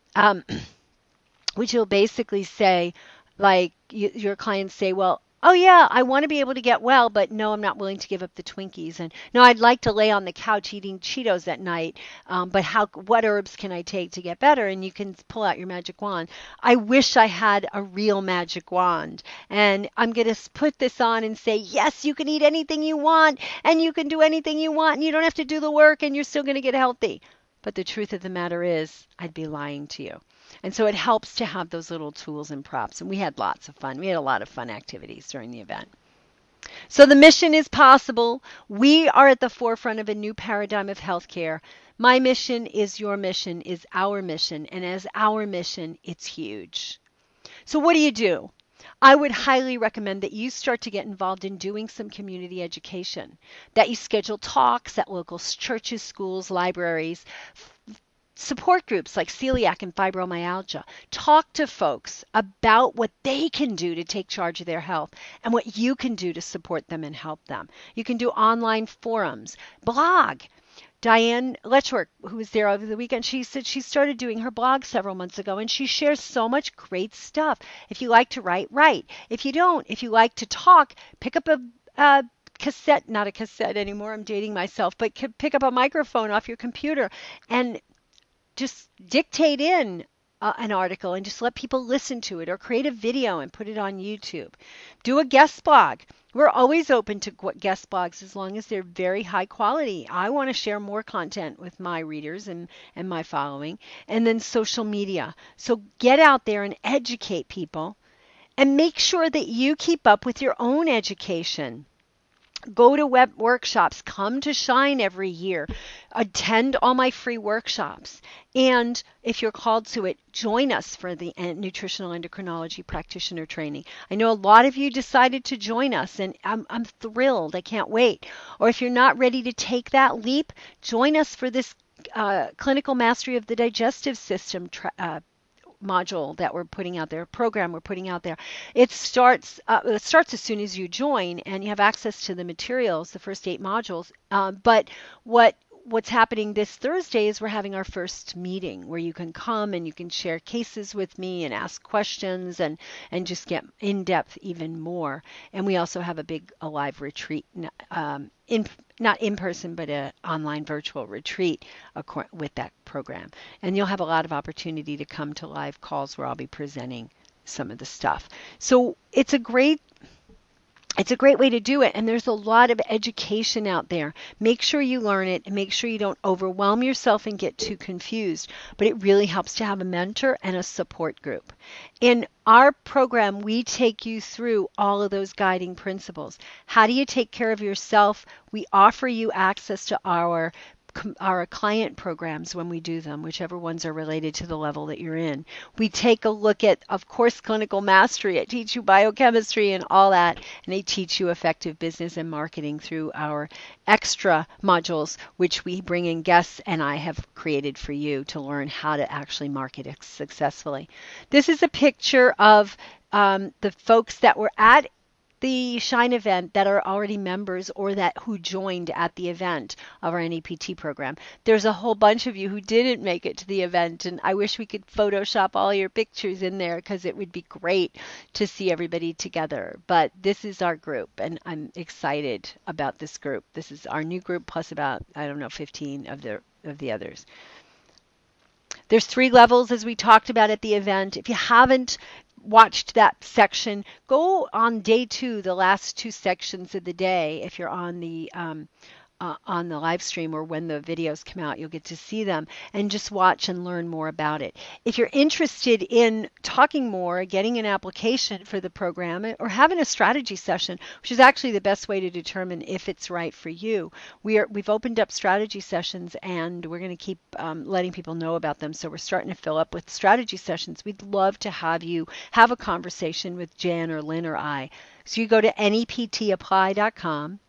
Which will basically say, like, your clients say, well, oh yeah, I want to be able to get well, but no, I'm not willing to give up the Twinkies. And no, I'd like to lay on the couch eating Cheetos at night, but what herbs can I take to get better? And you can pull out your magic wand. I wish I had a real magic wand. And I'm going to put this on and say, yes, you can eat anything you want, and you can do anything you want, and you don't have to do the work, and you're still going to get healthy. But the truth of the matter is, I'd be lying to you. And so it helps to have those little tools and props. And we had lots of fun. We had a lot of fun activities during the event. So the mission is possible. We are at the forefront of a new paradigm of healthcare. My mission is your mission, is our mission. And as our mission, it's huge. So what do? I would highly recommend that you start to get involved in doing some community education, that you schedule talks at local churches, schools, libraries, support groups like celiac and fibromyalgia. Talk to folks about what they can do to take charge of their health and what you can do to support them and help them. You can do online forums, blog. Diane Letchwork, who was there over the weekend, she said she started doing her blog several months ago, and she shares so much great stuff. If you like to write, write. If you don't, if you like to talk, pick up a cassette, not a cassette anymore, I'm dating myself, but pick up a microphone off your computer and just dictate in an article and just let people listen to it, or create a video and put it on YouTube. Do a guest blog. We're always open to guest blogs as long as they're very high quality. I want to share more content with my readers and my following. And then social media. So get out there and educate people, and make sure that you keep up with your own education. Go to web workshops, come to Shine every year, attend all my free workshops. And if you're called to it, join us for the nutritional endocrinology practitioner training. I know a lot of you decided to join us, and I'm thrilled. I can't wait. Or if you're not ready to take that leap, join us for this clinical mastery of the digestive system module that we're putting out there, program we're putting out there. It starts as soon as you join, and you have access to the materials, the first 8 modules. But what's happening this Thursday is we're having our first meeting where you can come and you can share cases with me and ask questions and just get in depth even more. And we also have a live retreat, not in person, but an online virtual retreat with that program. And you'll have a lot of opportunity to come to live calls where I'll be presenting some of the stuff. So it's a great way to do it, and there's a lot of education out there. Make sure you learn it, and make sure you don't overwhelm yourself and get too confused. But it really helps to have a mentor and a support group. In our program, we take you through all of those guiding principles. How do you take care of yourself? We offer you access to our client programs when we do them, whichever ones are related to the level that you're in. We take a look at, of course, clinical mastery. I teach you biochemistry and all that, and they teach you effective business and marketing through our extra modules, which we bring in guests and I have created for you to learn how to actually market it successfully. This is a picture of the folks that were at the Shine event that are already members, or that who joined at the event of our NEPT program. There's a whole bunch of you who didn't make it to the event, and I wish we could Photoshop all your pictures in there, because it would be great to see everybody together. But this is our group, and I'm excited about this group. This is our new group plus about, 15 of the others. There's 3 levels, as we talked about at the event. If you haven't watched that section, go on day 2, the last 2 sections of the day. If you're on the live stream, or when the videos come out, you'll get to see them and just watch and learn more about it. If you're interested in talking more, getting an application for the program, or having a strategy session, which is actually the best way to determine if it's right for you, we've opened up strategy sessions, and we're going to keep letting people know about them. So we're starting to fill up with strategy sessions. We'd love to have you have a conversation with Jan or Lynn or I. So you go to neptapply.com,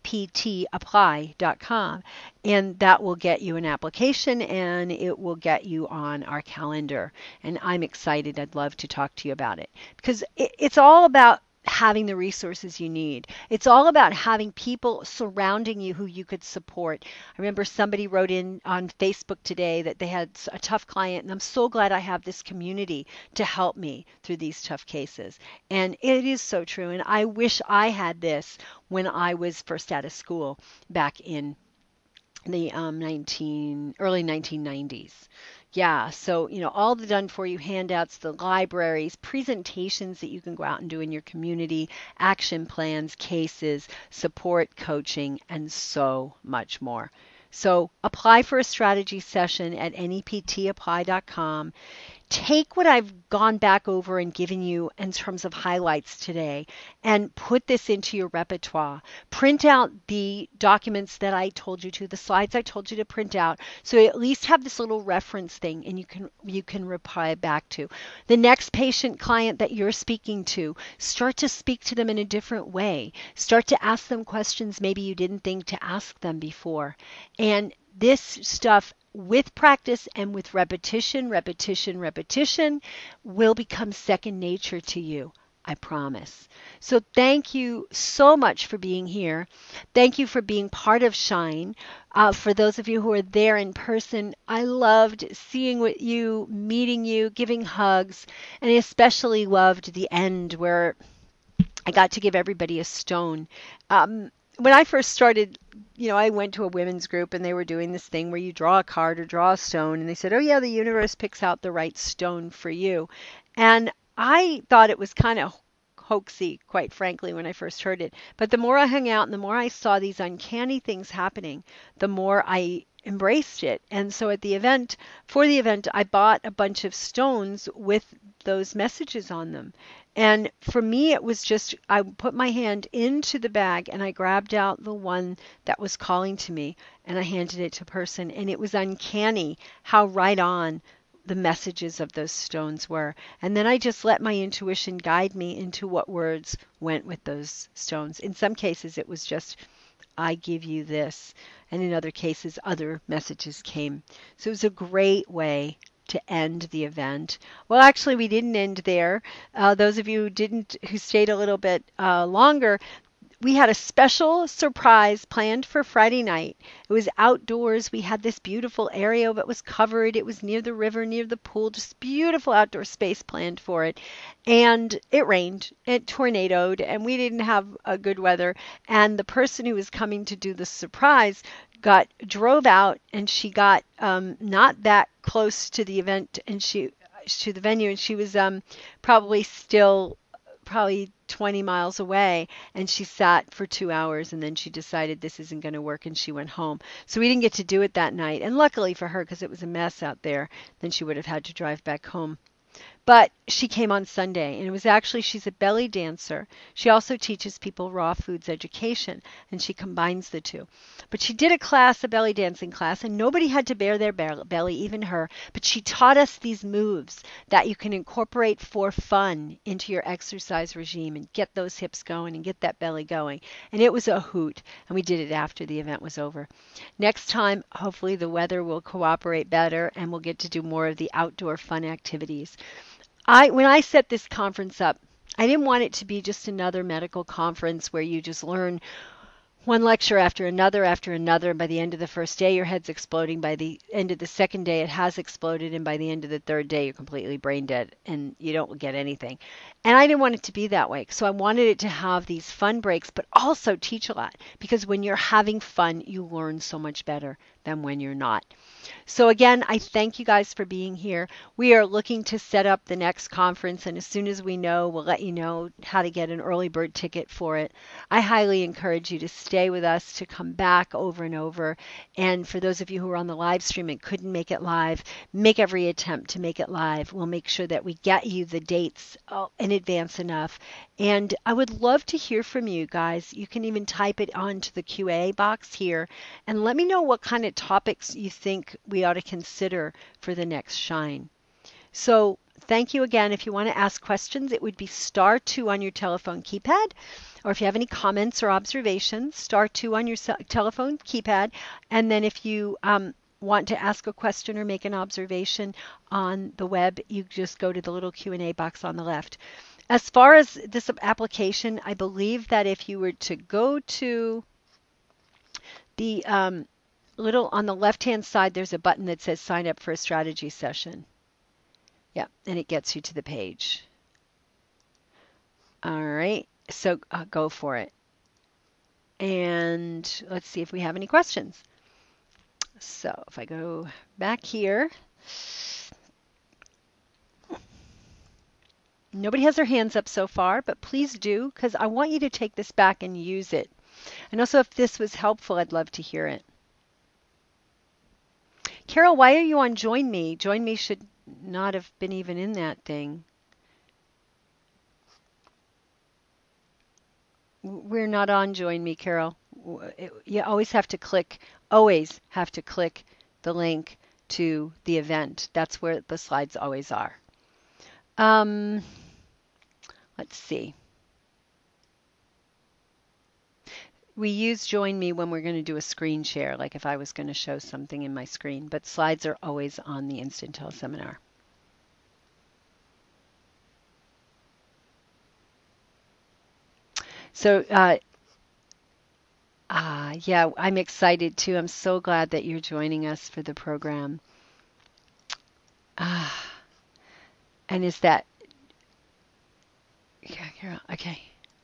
neptapply.com, and that will get you an application, and it will get you on our calendar. And I'm excited. I'd love to talk to you about it, because it's all about having the resources you need. It's all about having people surrounding you who you could support. I remember somebody wrote in on Facebook today that they had a tough client, and I'm so glad I have this community to help me through these tough cases. And it is so true. And I wish I had this when I was first out of school back in the early 1990s. Yeah, so, all the done for you handouts, the libraries, presentations that you can go out and do in your community, action plans, cases, support, coaching, and so much more. So apply for a strategy session at neptapply.com. Take what I've gone back over and given you in terms of highlights today and put this into your repertoire. Print out the documents that I told you to, the slides I told you to print out, so you at least have this little reference thing and you can reply back to. The next patient client that you're speaking to, start to speak to them in a different way. Start to ask them questions maybe you didn't think to ask them before. And this stuff, with practice and with repetition, will become second nature to you. I promise. So thank you so much for being here. Thank you for being part of Shine. For those of you who are there in person, I loved seeing with you, meeting you, giving hugs, and I especially loved the end where I got to give everybody a stone. When I first started, I went to a women's group and they were doing this thing where you draw a card or draw a stone, and they said, "Oh yeah, the universe picks out the right stone for you." And I thought it was kind of hoaxy, quite frankly, when I first heard it. But the more I hung out and the more I saw these uncanny things happening, the more I embraced it. And so for the event, I bought a bunch of stones with those messages on them. And for me, it was just, I put my hand into the bag and I grabbed out the one that was calling to me and I handed it to a person. And it was uncanny how right on the messages of those stones were. And then I just let my intuition guide me into what words went with those stones. In some cases, it was just, "I give you this." And in other cases, other messages came. So it was a great way to end the event. Well, actually, we didn't end there. Those of you who stayed a little bit longer, we had a special surprise planned for Friday night. It was outdoors. We had this beautiful area that was covered. It was near the river, near the pool, just beautiful outdoor space planned for it. And it rained, it tornadoed, and we didn't have a good weather. And the person who was coming to do the surprise drove out, and she got not that close to the event and to the venue, and she was probably 20 miles away, and she sat for 2 hours, and then she decided this isn't going to work, and she went home. So we didn't get to do it that night, and luckily for her, because it was a mess out there, then she would have had to drive back home. But she came on Sunday, and she's a belly dancer. She also teaches people raw foods education, and she combines the two. But she did a belly dancing class, and nobody had to bare their belly, even her. But she taught us these moves that you can incorporate for fun into your exercise regime and get those hips going and get that belly going. And it was a hoot, and we did it after the event was over. Next time, hopefully the weather will cooperate better, and we'll get to do more of the outdoor fun activities. When I set this conference up, I didn't want it to be just another medical conference where you just learn one lecture after another, and by the end of the first day, your head's exploding. By the end of the second day, it has exploded, and by the end of the third day, you're completely brain dead, and you don't get anything. And I didn't want it to be that way, so I wanted it to have these fun breaks, but also teach a lot, because when you're having fun, you learn so much better than when you're not. So again, I thank you guys for being here. We are looking to set up the next conference, and as soon as we know, we'll let you know how to get an early bird ticket for it. I highly encourage you to stay with us, to come back over and over. And for those of you who are on the live stream and couldn't make it live, make every attempt to make it live. We'll make sure that we get you the dates in advance enough. And I would love to hear from you guys. You can even type it onto the QA box here and let me know what kind of topics you think we ought to consider for the next Shine. So thank you again. If you want to ask questions, it would be *2 on your telephone keypad. Or if you have any comments or observations, *2 on your telephone keypad. And then if you want to ask a question or make an observation on the web, you just go to the little Q&A box on the left. As far as this application, I believe that if you were to go to the little on the left-hand side, there's a button that says sign up for a strategy session. Yeah, and it gets you to the page. All right, so go for it. And let's see if we have any questions. So if I go back here, nobody has their hands up so far, but please do, because I want you to take this back and use it. And also, if this was helpful, I'd love to hear it. Carol, why are you on Join Me? Join Me should not have been even in that thing. We're not on Join Me, Carol. You always have to click the link to the event. That's where the slides always are. Let's see. We use Join Me when we're going to do a screen share, like if I was going to show something in my screen, but slides are always on the Instant Teleseminar. So, yeah, I'm excited too. I'm so glad that you're joining us for the program. Ah, and is that, yeah, Carol, okay.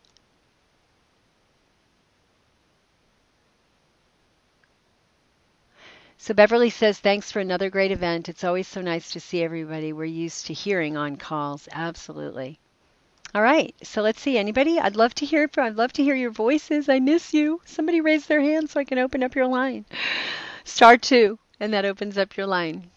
So Beverly says, thanks for another great event. It's always so nice to see everybody. We're used to hearing on calls. Absolutely. All right. So let's see. Anybody? I'd love to hear your voices. I miss you. Somebody raise their hand so I can open up your line. Star two, and that opens up your line.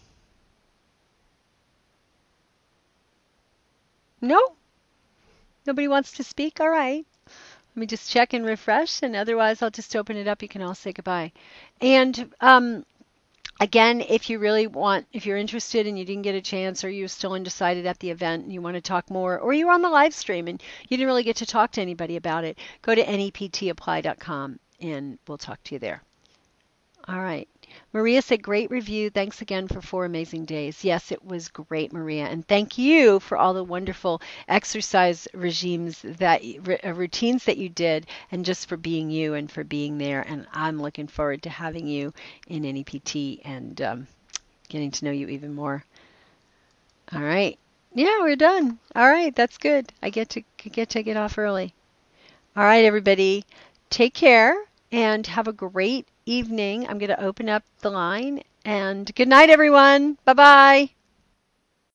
No? Nobody wants to speak? All right. Let me just check and refresh, and otherwise I'll just open it up. You can all say goodbye. And again, if you're interested and you didn't get a chance, or you're still undecided at the event and you want to talk more, or you're on the live stream and you didn't really get to talk to anybody about it, go to neptapply.com and we'll talk to you there. All right. Maria said, great review. Thanks again for 4 amazing days. Yes, it was great, Maria. And thank you for all the wonderful exercise routines that you did, and just for being you and for being there. And I'm looking forward to having you in NEPT and getting to know you even more. All right. Yeah, we're done. All right. That's good. I get off early. All right, everybody. Take care and have a great evening. I'm going to open up the line. And good night, everyone. Bye bye.